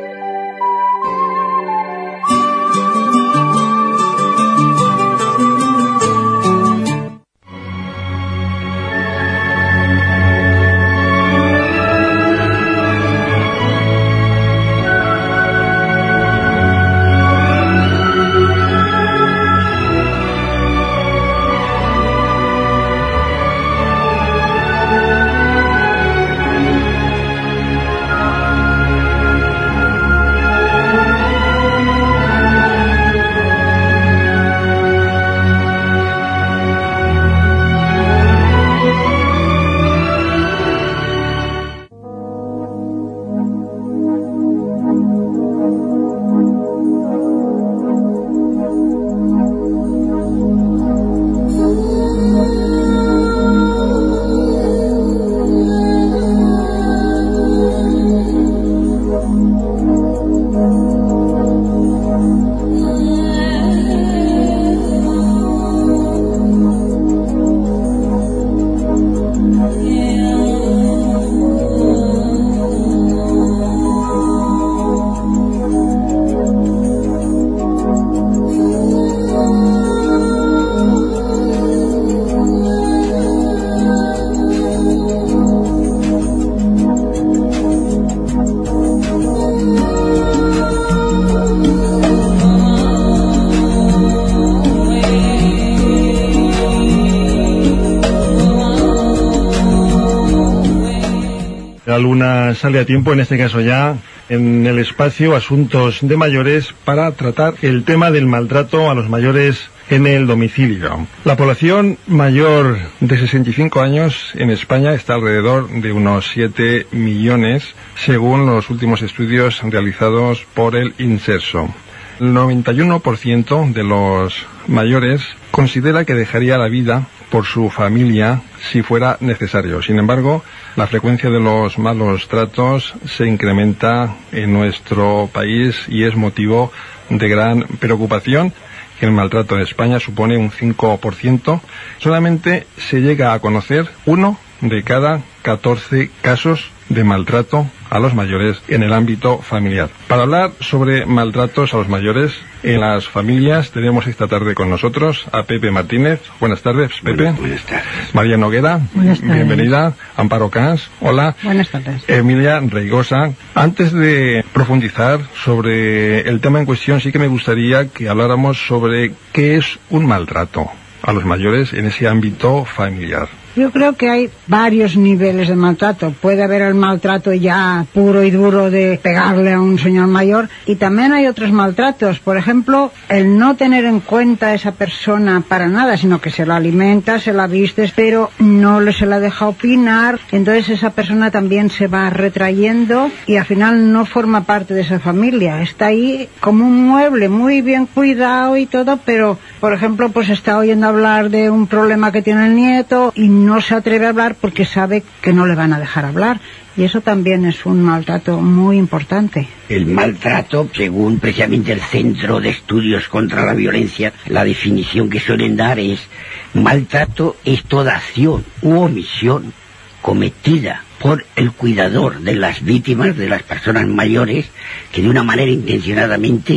La luna sale a tiempo, en este caso ya en el espacio Asuntos de Mayores, para tratar el tema del maltrato a los mayores en el domicilio. La población mayor de sesenta y cinco años en España está alrededor de unos siete millones, según los últimos estudios realizados por el INSERSO. El noventa y uno por ciento de los mayores considera que dejaría la vida por su familia si fuera necesario. Sin embargo, la frecuencia de los malos tratos se incrementa en nuestro país y es motivo de gran preocupación. El maltrato en España supone un cinco por ciento. Solamente se llega a conocer uno de cada catorce casos de maltrato a los mayores en el ámbito familiar. Para hablar sobre maltratos a los mayores en las familias, tenemos esta tarde con nosotros a Pepe Martínez. Buenas tardes, Pepe. Buenas, buenas tardes. María Noguera. Buenas tardes. Bienvenida. Amparo Cans. Hola. Buenas tardes. Emilia Reigosa. Antes de profundizar sobre el tema en cuestión, sí que me gustaría que habláramos sobre qué es un maltrato a los mayores en ese ámbito familiar. Yo creo que hay varios niveles de maltrato. Puede haber el maltrato ya puro y duro de pegarle a un señor mayor, y también hay otros maltratos. Por ejemplo, el no tener en cuenta a esa persona para nada, sino que se la alimenta, se la vistes, pero no le se la deja opinar. Entonces esa persona también se va retrayendo y al final no forma parte de esa familia. Está ahí como un mueble, muy bien cuidado y todo, pero, por ejemplo, pues está oyendo hablar de un problema que tiene el nieto y no se atreve a hablar porque sabe que no le van a dejar hablar, y eso también es un maltrato muy importante. El maltrato, según precisamente el Centro de Estudios contra la Violencia, la definición que suelen dar es: maltrato es toda acción u omisión cometida por el cuidador de las víctimas, de las personas mayores, que de una manera intencionadamente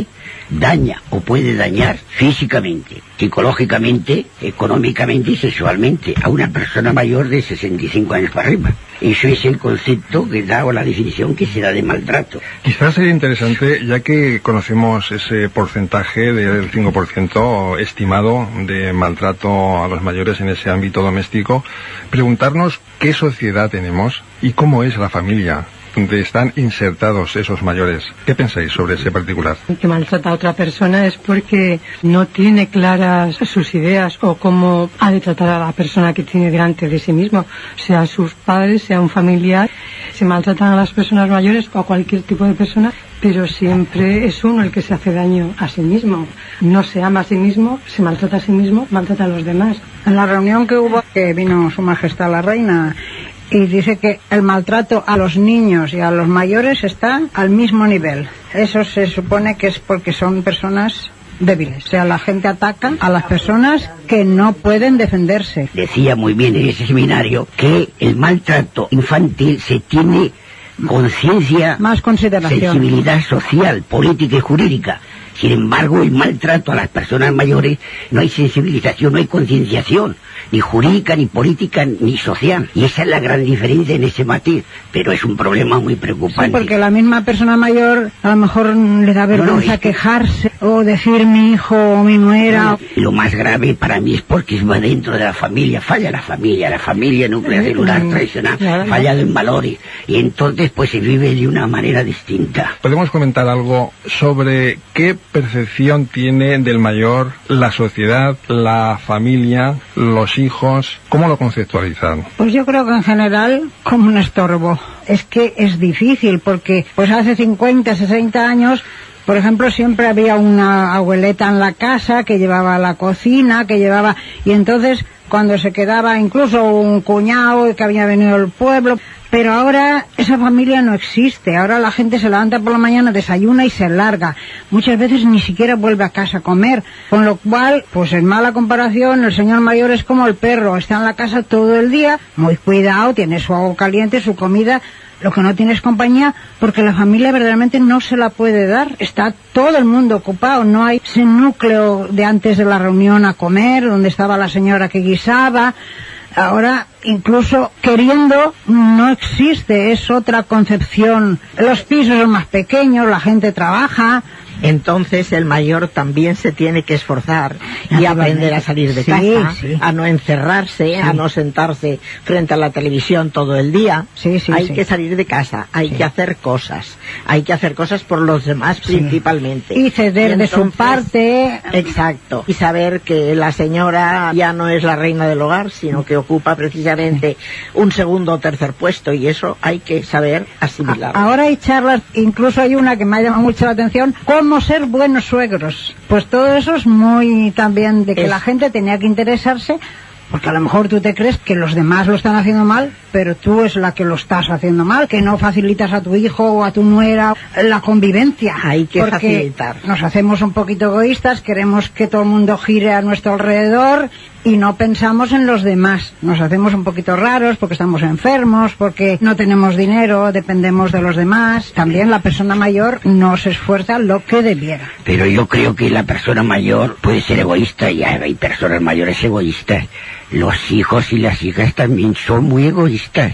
daña o puede dañar físicamente, psicológicamente, económicamente y sexualmente a una persona mayor de sesenta y cinco años para arriba. Eso es el concepto que da o la definición que se da de maltrato. Quizás sería interesante, ya que conocemos ese porcentaje del cinco por ciento estimado de maltrato a los mayores en ese ámbito doméstico, preguntarnos qué sociedad tenemos y cómo es la familia donde están insertados esos mayores. ¿Qué pensáis sobre ese particular? El que maltrata a otra persona es porque no tiene claras sus ideas o cómo ha de tratar a la persona que tiene delante de sí mismo, sea sus padres, sea un familiar. Se maltratan a las personas mayores o a cualquier tipo de persona, pero siempre es uno el que se hace daño a sí mismo. No se ama a sí mismo, se maltrata a sí mismo, maltrata a los demás. En la reunión que hubo, que vino Su Majestad la Reina, y dice que el maltrato a los niños y a los mayores está al mismo nivel. Eso se supone que es porque son personas débiles. O sea, la gente ataca a las personas que no pueden defenderse. Decía muy bien en ese seminario que el maltrato infantil se tiene conciencia, más consideración, sensibilidad social, política y jurídica. Sin embargo, el maltrato a las personas mayores no hay sensibilización, no hay concienciación, ni jurídica, ni política, ni social. Y esa es la gran diferencia en ese matiz. Pero es un problema muy preocupante. Sí, porque la misma persona mayor a lo mejor le da vergüenza no, no, es quejarse que... o decir mi hijo o mi nuera. No, lo más grave para mí es porque va dentro de la familia, falla la familia, la familia nuclear celular tradicional, claro, fallado en valores. Y entonces pues se vive de una manera distinta. ¿Podemos comentar algo sobre qué percepción tiene del mayor la sociedad, la familia, los hijos? ¿Cómo lo conceptualizan? Pues yo creo que en general como un estorbo. Es que es difícil porque pues hace cincuenta, sesenta años, por ejemplo, siempre había una abueleta en la casa que llevaba la cocina, que llevaba... Y entonces cuando se quedaba incluso un cuñado que había venido del pueblo... Pero ahora esa familia no existe. Ahora la gente se levanta por la mañana, desayuna y se larga. Muchas veces ni siquiera vuelve a casa a comer. Con lo cual, pues en mala comparación, el señor mayor es como el perro. Está en la casa todo el día, muy cuidado, tiene su agua caliente, su comida. Lo que no tiene es compañía, porque la familia verdaderamente no se la puede dar. Está todo el mundo ocupado. No hay ese núcleo de antes de la reunión a comer, donde estaba la señora que guisaba. Ahora, incluso queriendo, no existe, es otra concepción. Los pisos son más pequeños, la gente trabaja. Entonces el mayor también se tiene que esforzar y aprender a salir de sí, casa, sí. a no encerrarse, sí. a no sentarse frente a la televisión todo el día. Sí, sí, hay sí. que salir de casa, hay sí. que hacer cosas, hay que hacer cosas por los demás sí. principalmente. Y ceder y entonces, de su parte. Exacto. Y saber que la señora ya no es la reina del hogar, sino que ocupa precisamente un segundo o tercer puesto, y eso hay que saber asimilarlo. Ahora hay charlas, incluso hay una que me ha llamado mucho la atención, ¿cómo ser buenos suegros? Pues todo eso es muy también de que es... la gente tenía que interesarse, porque a lo mejor tú te crees que los demás lo están haciendo mal, pero tú es la que lo estás haciendo mal, que no facilitas a tu hijo o a tu nuera la convivencia. Hay que porque facilitar. Nos hacemos un poquito egoístas, queremos que todo el mundo gire a nuestro alrededor y no pensamos en los demás. Nos hacemos un poquito raros porque estamos enfermos, porque no tenemos dinero, dependemos de los demás. También la persona mayor no se esfuerza lo que debiera. Pero yo creo que la persona mayor puede ser egoísta, y hay personas mayores egoístas. Los hijos y las hijas también son muy egoístas,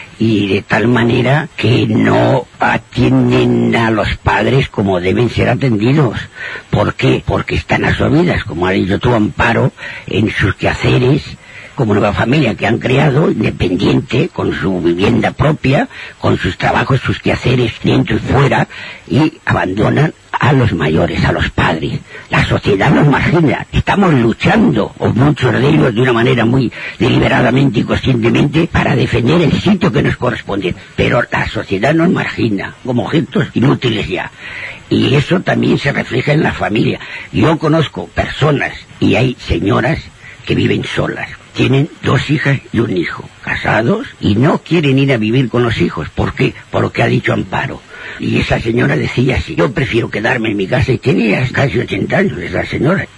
y de tal manera que no atienden a los padres como deben ser atendidos. ¿Por qué? Porque están absorbidas, como ha dicho tu Amparo, en sus quehaceres, como nueva familia que han creado, independiente, con su vivienda propia, con sus trabajos, sus quehaceres dentro y fuera, y abandonan a los mayores, a los padres. La sociedad nos margina. Estamos luchando, o muchos de ellos de una manera muy deliberadamente y conscientemente, para defender el sitio que nos corresponde. Pero la sociedad nos margina como objetos inútiles ya. Y eso también se refleja en la familia. Yo conozco personas, y hay señoras que viven solas. Tienen dos hijas y un hijo, casados, y no quieren ir a vivir con los hijos. ¿Por qué? Por lo que ha dicho Amparo. Y esa señora decía así: yo prefiero quedarme en mi casa, y tenía casi ochenta años esa señora.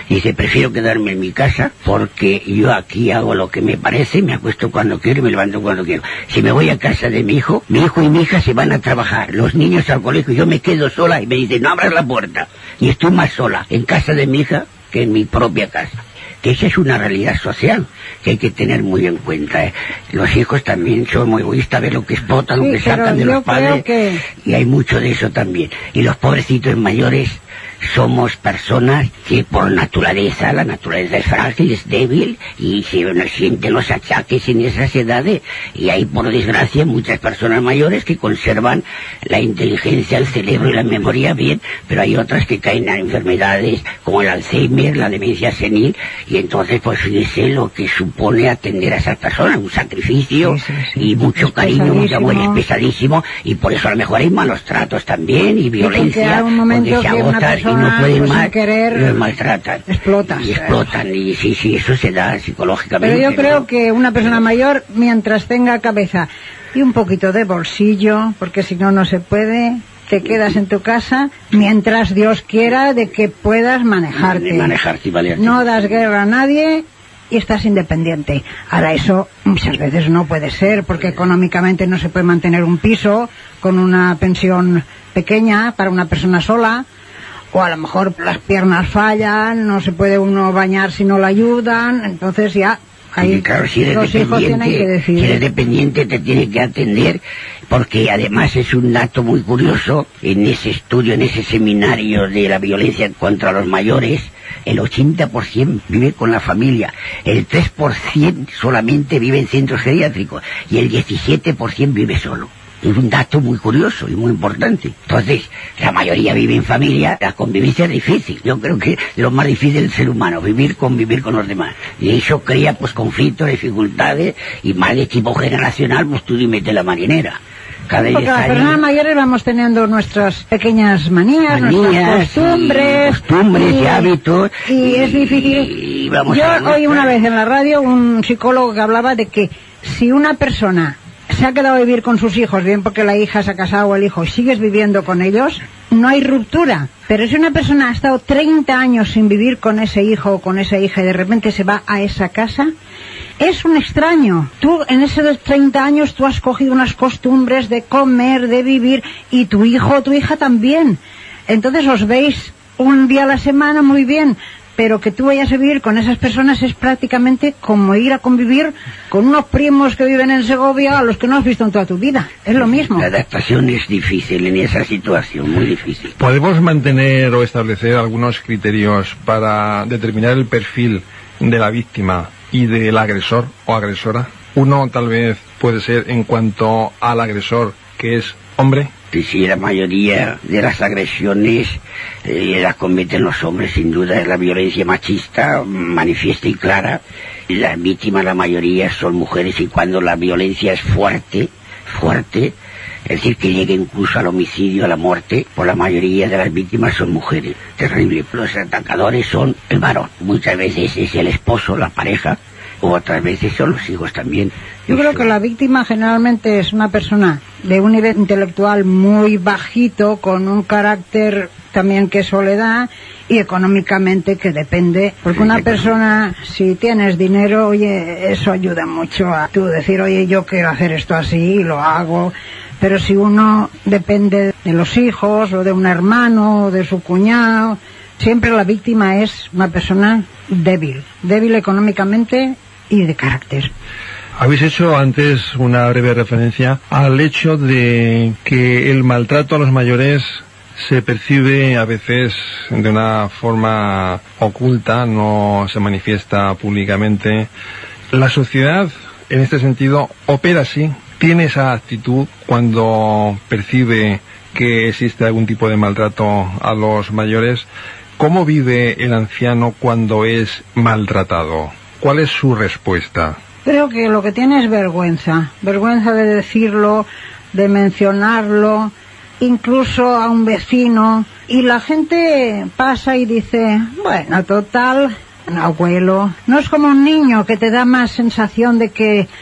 Dice, prefiero quedarme en mi casa porque yo aquí hago lo que me parece, me acuesto cuando quiero y me levanto cuando quiero. Si me voy a casa de mi hijo, mi hijo y mi hija se van a trabajar, los niños al colegio, yo me quedo sola y me dice, no abras la puerta. Y estoy más sola en casa de mi hija que en mi propia casa. Que esa es una realidad social que hay que tener muy en cuenta, ¿eh? Los hijos también son muy egoístas, ver lo que explotan, sí, lo que sacan de los padres, que... y hay mucho de eso también. Y los pobrecitos mayores somos personas que por naturaleza, la naturaleza es frágil, es débil, y se nos sienten los achaques en esas edades, y hay por desgracia muchas personas mayores que conservan la inteligencia, el cerebro y la memoria bien, pero hay otras que caen en enfermedades como el Alzheimer, la demencia senil, y entonces pues fíjese lo que supone atender a esas personas, un sacrificio, sí, sí, sí. y mucho es cariño, mucho amor, es pesadísimo, y por eso a lo mejor hay malos tratos también, y violencia, donde se agotan y no pueden más, querer, los maltratan, explotan, y explotan, y sí, sí, eso se da psicológicamente. Pero yo ¿no? creo que una persona mayor, mientras tenga cabeza y un poquito de bolsillo, porque si no, no se puede, te quedas en tu casa mientras Dios quiera de que puedas manejarte. De manejarte y valerte. No das guerra a nadie y estás independiente. Ahora eso muchas veces no puede ser, porque económicamente no se puede mantener un piso con una pensión pequeña para una persona sola, o a lo mejor las piernas fallan, no se puede uno bañar si no la ayudan, entonces ya ahí claro, si eres los hijos tienen que decidir. Si eres dependiente te tiene que atender, porque además es un dato muy curioso, en ese estudio, en ese seminario de la violencia contra los mayores, el ochenta por ciento vive con la familia, el tres por ciento solamente vive en centros geriátricos y el diecisiete por ciento vive solo. Es un dato muy curioso y muy importante. Entonces, la mayoría vive en familia, la convivencia es difícil. Yo creo que lo más difícil del ser humano, vivir, convivir con los demás. Y eso crea pues conflictos, dificultades, y más de tipo generacional, pues tú mete la marinera. Cada Porque las personas mayores vamos teniendo nuestras pequeñas manías, manías nuestras costumbres, y, costumbres y, y hábitos. Y, y es difícil. Y vamos Yo a oí una vez en la radio un psicólogo que hablaba de que si una persona se ha quedado a vivir con sus hijos, bien porque la hija se ha casado o el hijo, y sigues viviendo con ellos, no hay ruptura. Pero si una persona ha estado treinta años sin vivir con ese hijo o con esa hija y de repente se va a esa casa, es un extraño. Tú en esos treinta años tú has cogido unas costumbres de comer, de vivir, y tu hijo o tu hija también. Entonces os veis un día a la semana muy bien, pero que tú vayas a vivir con esas personas es prácticamente como ir a convivir con unos primos que viven en Segovia a los que no has visto en toda tu vida. Es lo mismo. La adaptación es difícil en esa situación, muy difícil. ¿Podemos mantener o establecer algunos criterios para determinar el perfil de la víctima y del agresor o agresora? Uno tal vez puede ser en cuanto al agresor, que es hombre. Sí, sí, la mayoría de las agresiones eh, las cometen los hombres, sin duda. La violencia machista manifiesta y clara. Las víctimas, la mayoría, son mujeres, y cuando la violencia es fuerte, fuerte, es decir, que llega incluso al homicidio, a la muerte, pues la mayoría de las víctimas son mujeres. Terrible. Los atacadores son el varón. Muchas veces es el esposo, la pareja, o otras veces son los hijos también. Yo creo que la víctima generalmente es una persona de un nivel intelectual muy bajito, con un carácter también que eso le da, y económicamente que depende, porque una persona, si tienes dinero, oye, eso ayuda mucho a tú decir, oye, yo quiero hacer esto así y lo hago. Pero si uno depende de los hijos, o de un hermano, o de su cuñado, siempre la víctima es una persona débil, débil económicamente y de carácter. Habéis hecho antes una breve referencia al hecho de que el maltrato a los mayores se percibe a veces de una forma oculta, no se manifiesta públicamente. La sociedad, en este sentido, opera así, tiene esa actitud cuando percibe que existe algún tipo de maltrato a los mayores. ¿Cómo vive el anciano cuando es maltratado? ¿Cuál es su respuesta? Creo que lo que tiene es vergüenza, vergüenza de decirlo, de mencionarlo, incluso a un vecino, y la gente pasa y dice, bueno, total, un abuelo. No es como un niño que te da más sensación de que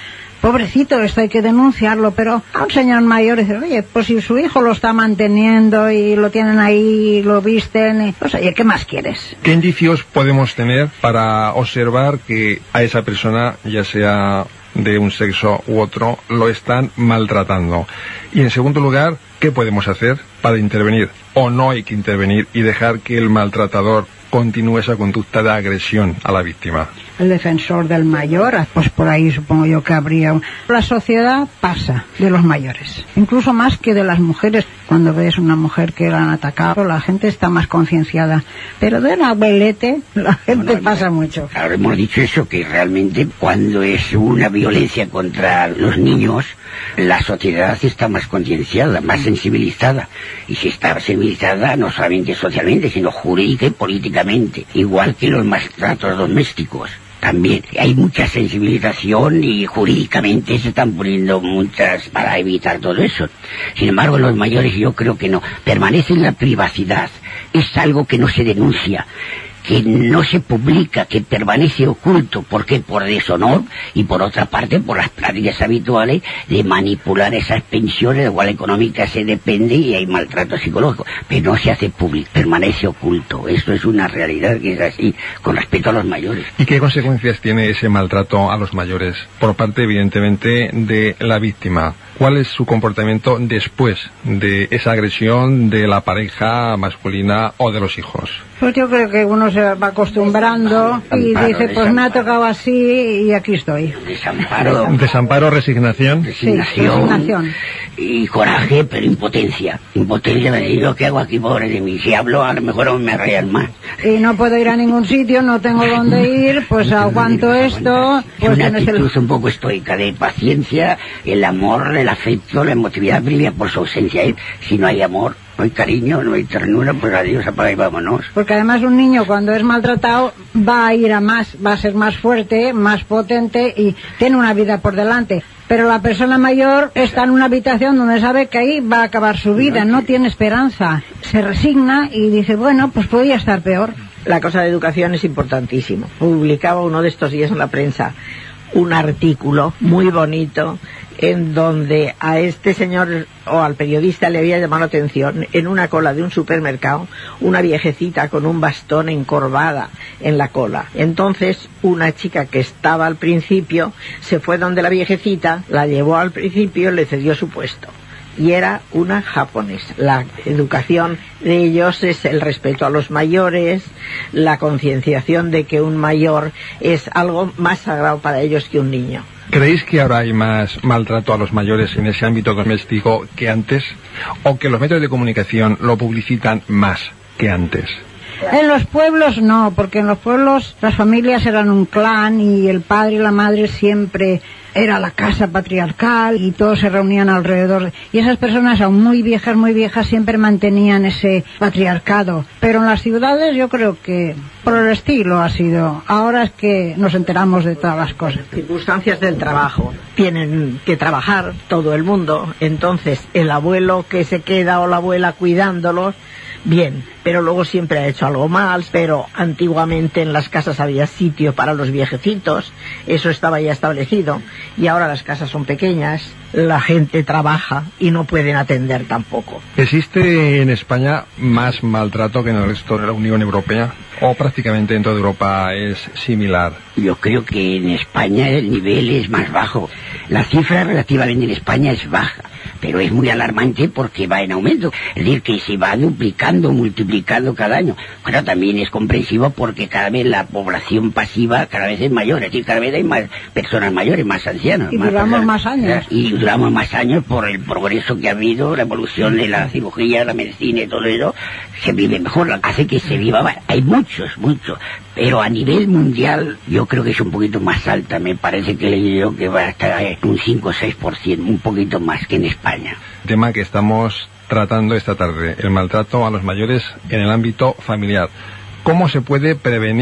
pobrecito, esto hay que denunciarlo, pero a un señor mayor dice, oye, pues si su hijo lo está manteniendo y lo tienen ahí, lo visten, y, pues oye, ¿qué más quieres? ¿Qué indicios podemos tener para observar que a esa persona, ya sea de un sexo u otro, lo están maltratando? Y en segundo lugar, ¿qué podemos hacer para intervenir? ¿O no hay que intervenir y dejar que el maltratador continúe esa conducta de agresión a la víctima? El defensor del mayor, pues por ahí supongo yo que habría... Un... La sociedad pasa de los mayores, incluso más que de las mujeres. Cuando ves una mujer que la han atacado, la gente está más concienciada, pero de un abuelete la gente bueno, pasa mucho. Ahora hemos dicho eso, que realmente cuando es una violencia contra los niños, la sociedad está más concienciada, más sensibilizada, y si está sensibilizada no solamente socialmente, sino jurídica y políticamente, igual que los maltratos domésticos. También hay mucha sensibilización y jurídicamente se están poniendo muchas para evitar todo eso. Sin embargo, los mayores yo creo que no. Permanece en la privacidad. Es algo que no se denuncia, que no se publica, que permanece oculto. ¿Por qué? Por deshonor y por otra parte por las prácticas habituales de manipular esas pensiones, de igual económica se depende y hay maltrato psicológico, pero no se hace público, permanece oculto. Eso es una realidad que es así con respecto a los mayores. ¿Y qué consecuencias tiene ese maltrato a los mayores por parte evidentemente de la víctima? ¿Cuál es su comportamiento después de esa agresión de la pareja masculina o de los hijos? Pues yo creo que uno se va acostumbrando y dice, pues me ha tocado así y aquí estoy. Desamparo. Desamparo, resignación. Resignación. Sí, resignación. Y coraje, pero impotencia. Impotencia de decir, ¿qué hago aquí, pobre de mí? Si hablo, a lo mejor me rayan más. Y no puedo ir a ningún sitio, no tengo dónde ir, pues aguanto esto. Pues una actitud el... un poco estoica, de paciencia, el amor, el afecto, la emotividad brilla por su ausencia. Si no hay amor, no hay cariño, no hay ternura, pues adiós, apaga y vámonos. Porque además un niño cuando es maltratado va a ir a más, va a ser más fuerte, más potente y tiene una vida por delante. Pero la persona mayor está en una habitación donde sabe que ahí va a acabar su vida, no tiene esperanza. Se resigna y dice, bueno, pues podría estar peor. La cosa de educación es importantísima. Publicaba uno de estos días en la prensa un artículo muy bonito en donde a este señor o al periodista le había llamado la atención en una cola de un supermercado una viejecita con un bastón encorvada en la cola. Entonces una chica que estaba al principio se fue donde la viejecita, la llevó al principio y le cedió su puesto. Y era una japonesa. La educación de ellos es el respeto a los mayores, la concienciación de que un mayor es algo más sagrado para ellos que un niño. ¿Creéis que ahora hay más maltrato a los mayores en ese ámbito doméstico que antes? ¿O que los medios de comunicación lo publicitan más que antes? En los pueblos no, porque en los pueblos las familias eran un clan y el padre y la madre siempre era la casa patriarcal y todos se reunían alrededor. Y esas personas, aún muy viejas, muy viejas, siempre mantenían ese patriarcado. Pero en las ciudades yo creo que por el estilo ha sido. Ahora es que nos enteramos de todas las cosas. Circunstancias del trabajo. Tienen que trabajar todo el mundo. Entonces el abuelo que se queda o la abuela cuidándolos, bien, pero luego siempre ha hecho algo mal. Pero antiguamente en las casas había sitio para los viejecitos, eso estaba ya establecido, y ahora las casas son pequeñas, la gente trabaja y no pueden atender tampoco. ¿Existe en España más maltrato que en el resto de la Unión Europea? ¿O prácticamente en toda Europa es similar? Yo creo que en España el nivel es más bajo. La cifra relativamente en España es baja, pero es muy alarmante porque va en aumento. Es decir, que se va duplicando, multiplicando cada año. Bueno, también es comprensivo porque cada vez la población pasiva cada vez es mayor. Es decir, cada vez hay más personas mayores, más ancianos. Y más duramos personas, más años. Y duramos más años por el progreso que ha habido, la evolución de la cirugía, la medicina y todo eso. Se vive mejor, hace que se viva más. Hay muchos, muchos. Pero a nivel mundial yo creo que es un poquito más alta. Me parece que he leído que va a estar en un cinco o seis por ciento, un poquito más que en España. Tema que estamos tratando esta tarde, el maltrato a los mayores en el ámbito familiar. ¿Cómo se puede prevenir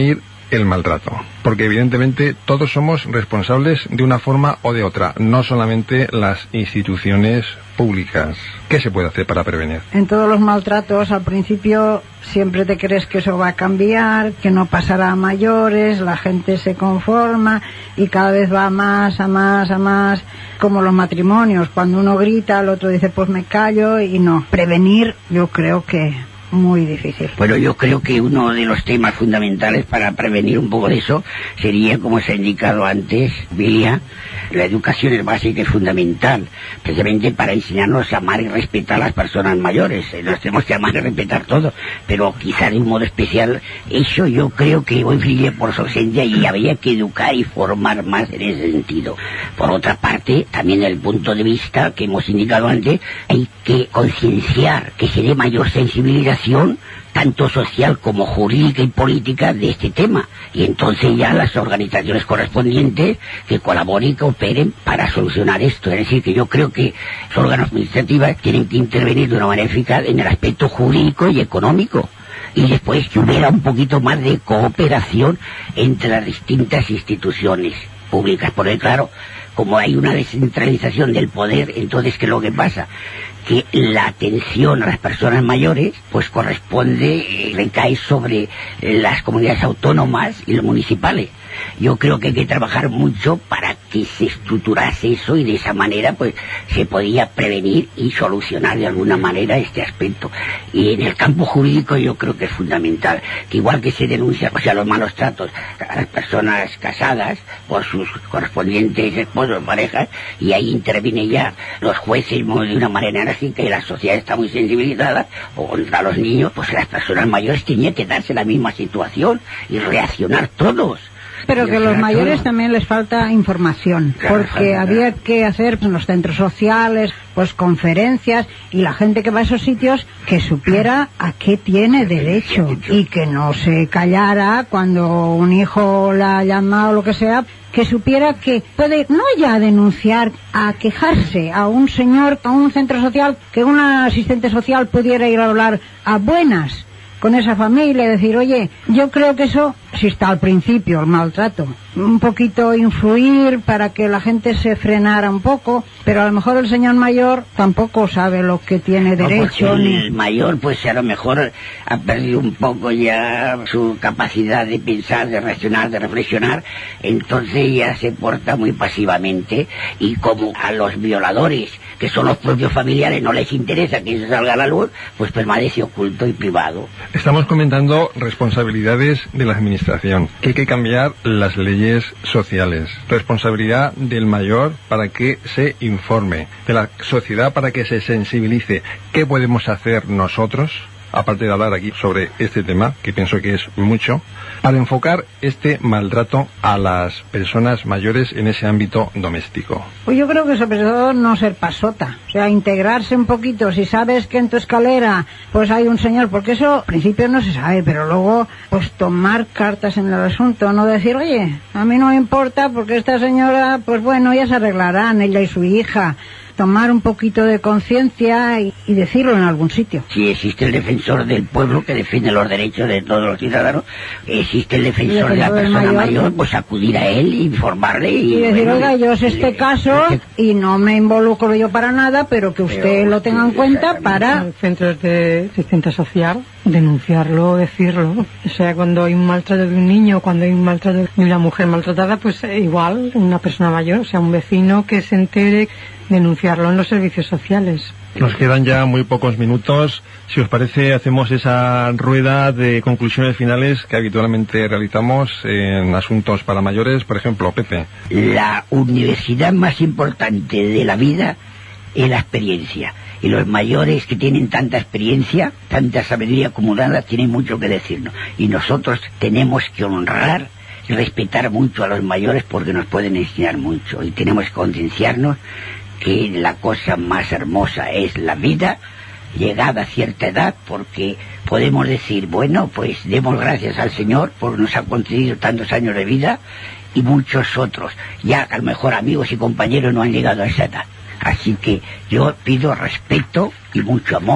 el maltrato, porque evidentemente todos somos responsables de una forma o de otra, no solamente las instituciones públicas. ¿Qué se puede hacer para prevenir? En todos los maltratos, al principio siempre te crees que eso va a cambiar, que no pasará a mayores, la gente se conforma y cada vez va más, a más, a más, como los matrimonios, cuando uno grita, el otro dice pues me callo, y no. Prevenir, yo creo que muy difícil. Bueno, yo creo que uno de los temas fundamentales para prevenir un poco de eso sería, como se ha indicado antes, Vilia, la educación es básica y fundamental, precisamente para enseñarnos a amar y respetar a las personas mayores. Nos tenemos que amar y respetar todo, pero quizá de un modo especial, eso yo creo que hoy brilla por su ausencia y habría que educar y formar más en ese sentido. Por otra parte, también desde el punto de vista que hemos indicado antes, hay que concienciar, que se dé mayor sensibilización tanto social como jurídica y política de este tema, y entonces ya las organizaciones correspondientes que colaboren y cooperen para solucionar esto. Es decir, que yo creo que los órganos administrativos tienen que intervenir de una manera eficaz en el aspecto jurídico y económico, y después que hubiera un poquito más de cooperación entre las distintas instituciones públicas, porque claro, como hay una descentralización del poder, entonces ¿qué es lo que pasa? Que la atención a las personas mayores pues corresponde, recae sobre las comunidades autónomas y los municipales. Yo creo que hay que trabajar mucho para que se estructurase eso, y de esa manera pues se podía prevenir y solucionar de alguna manera este aspecto. Y en el campo jurídico yo creo que es fundamental que, igual que se denuncia, o sea, los malos tratos a las personas casadas por sus correspondientes esposos o parejas, y ahí intervienen ya los jueces de una manera enérgica, y la sociedad está muy sensibilizada, o contra los niños, pues las personas mayores tenían que darse la misma situación y reaccionar todos. Pero que a los mayores también les falta información, porque había que hacer en los centros sociales pues conferencias, y la gente que va a esos sitios que supiera a qué tiene derecho, y que no se callara cuando un hijo la ha llamado o lo que sea, que supiera que puede no ya denunciar, a quejarse a un señor, a un centro social, que un asistente social pudiera ir a hablar a buenas con esa familia y decir, oye, yo creo que eso, si está al principio el maltrato, un poquito influir para que la gente se frenara un poco, pero a lo mejor el señor mayor tampoco sabe lo que tiene derecho. No, ni... el mayor pues a lo mejor ha perdido un poco ya su capacidad de pensar, de reaccionar, de reflexionar, entonces ya se porta muy pasivamente, y como a los violadores, que son los propios familiares, no les interesa que eso salga a la luz, pues permanece oculto y privado. Estamos comentando responsabilidades de la administración, que hay que cambiar las leyes sociales, responsabilidad del mayor para que se informe, de la sociedad para que se sensibilice. ¿Qué podemos hacer nosotros, aparte de hablar aquí sobre este tema, que pienso que es mucho, para enfocar este maltrato a las personas mayores en ese ámbito doméstico? Pues yo creo que sobre todo no ser pasota, o sea, integrarse un poquito. Si sabes que en tu escalera pues hay un señor, porque eso al principio no se sabe, pero luego pues tomar cartas en el asunto, no decir, oye, a mí no me importa porque esta señora, pues bueno, ya se arreglarán, ella y su hija. Tomar un poquito de conciencia y, y decirlo en algún sitio. Si existe el defensor del pueblo que defiende los derechos de todos los ciudadanos, existe el defensor, el defensor de la persona mayor, mayor, pues acudir a él, informarle y, y decir, bueno, oiga, yo sé este le, caso le, y no me involucro yo para nada, pero que usted pero, lo tenga en cuenta para... En centros de asistencia social, denunciarlo, decirlo. O sea, cuando hay un maltrato de un niño, cuando hay un maltrato de una mujer maltratada, pues eh, igual una persona mayor, o sea, un vecino que se entere, denunciarlo en los servicios sociales. Nos quedan ya muy pocos minutos. Si os parece, hacemos esa rueda de conclusiones finales que habitualmente realizamos en asuntos para mayores. Por ejemplo, Pepe. La universidad más importante de la vida es la experiencia. Y los mayores que tienen tanta experiencia, tanta sabiduría acumulada, tienen mucho que decirnos. Y nosotros tenemos que honrar y respetar mucho a los mayores porque nos pueden enseñar mucho. Y tenemos que concienciarnos que la cosa más hermosa es la vida, llegada a cierta edad, porque podemos decir, bueno, pues demos gracias al Señor porque nos ha concedido tantos años de vida, y muchos otros, ya a lo mejor amigos y compañeros no han llegado a esa edad. Así que yo pido respeto y mucho amor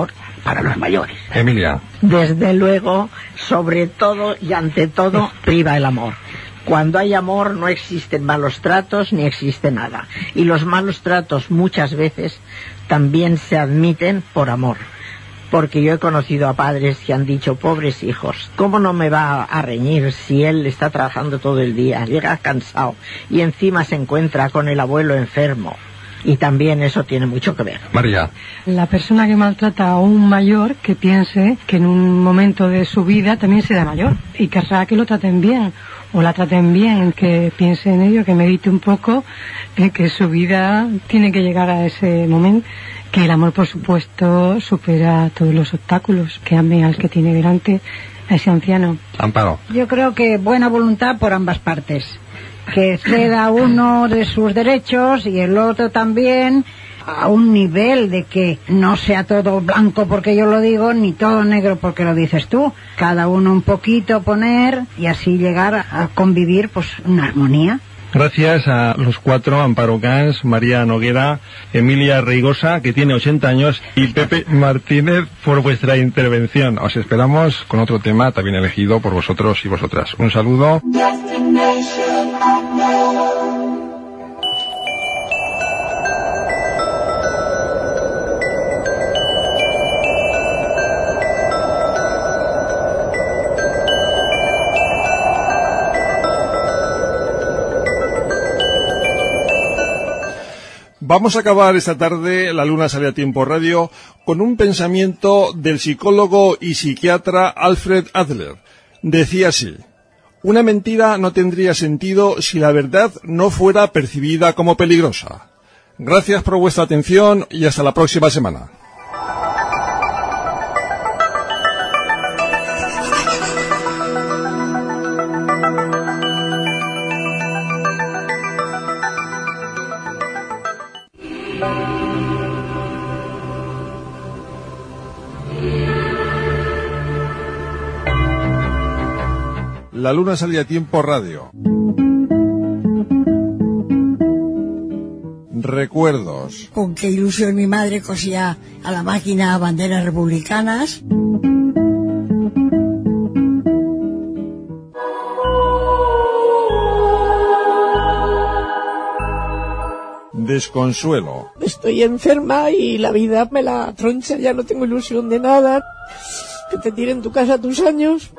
para los mayores. Emilia. Desde luego, sobre todo y ante todo, priva el amor. Cuando hay amor no existen malos tratos ni existe nada. Y los malos tratos muchas veces también se admiten por amor. Porque yo he conocido a padres que han dicho, pobres hijos, ¿cómo no me va a reñir si él está trabajando todo el día, llega cansado y encima se encuentra con el abuelo enfermo? Y también eso tiene mucho que ver. María. La persona que maltrata a un mayor, que piense que en un momento de su vida también será mayor y querrá que lo traten bien o la traten bien, que piense en ello, que medite un poco, eh, que su vida tiene que llegar a ese momento. Que el amor, por supuesto, supera todos los obstáculos, que ame al que tiene delante, a ese anciano. Amparo. Yo creo que buena voluntad por ambas partes. Que ceda uno de sus derechos y el otro también, a un nivel de que no sea todo blanco porque yo lo digo, ni todo negro porque lo dices tú. Cada uno un poquito poner y así llegar a convivir pues en armonía. Gracias a los cuatro, Amparo Cans, María Noguera, Emilia Reigosa, que tiene ochenta años, y Pepe Martínez, por vuestra intervención. Os esperamos con otro tema también elegido por vosotros y vosotras. Un saludo. Vamos a acabar esta tarde, La Luna Sale a Tiempo Radio, con un pensamiento del psicólogo y psiquiatra Alfred Adler. Decía así: una mentira no tendría sentido si la verdad no fuera percibida como peligrosa. Gracias por vuestra atención y hasta la próxima semana. La Luna Sale a Tiempo Radio. Recuerdos. Con qué ilusión mi madre cosía a la máquina banderas republicanas. Desconsuelo. Estoy enferma y la vida me la troncha, ya no tengo ilusión de nada. Que te tiren tu casa tus años.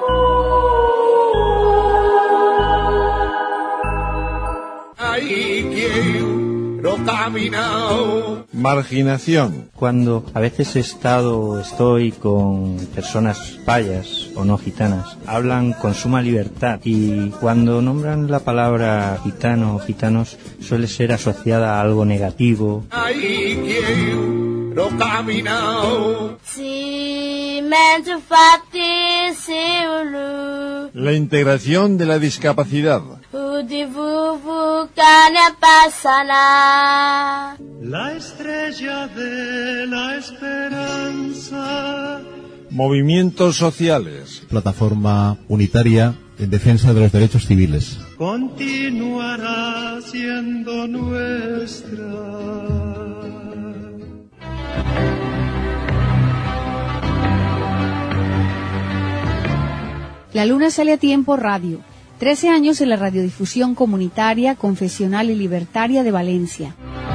Marginación. Cuando a veces he estado o estoy con personas payas o no gitanas, hablan con suma libertad y cuando nombran la palabra gitano o gitanos suele ser asociada a algo negativo. La integración de la discapacidad. La estrella de la esperanza. Movimientos sociales. Plataforma unitaria en defensa de los derechos civiles. Continuará siendo nuestra. La Luna Sale a Tiempo Radio. Trece años en la radiodifusión comunitaria, confesional y libertaria de Valencia.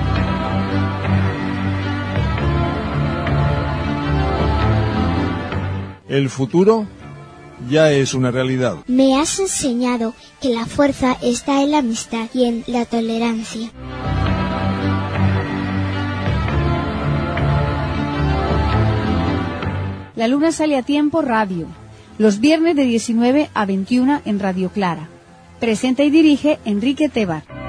El futuro ya es una realidad. Me has enseñado que la fuerza está en la amistad y en la tolerancia. La Luna Sale a Tiempo Radio. Los viernes de diecinueve a veintiuna en Radio Clara. Presenta y dirige Enrique Tebar.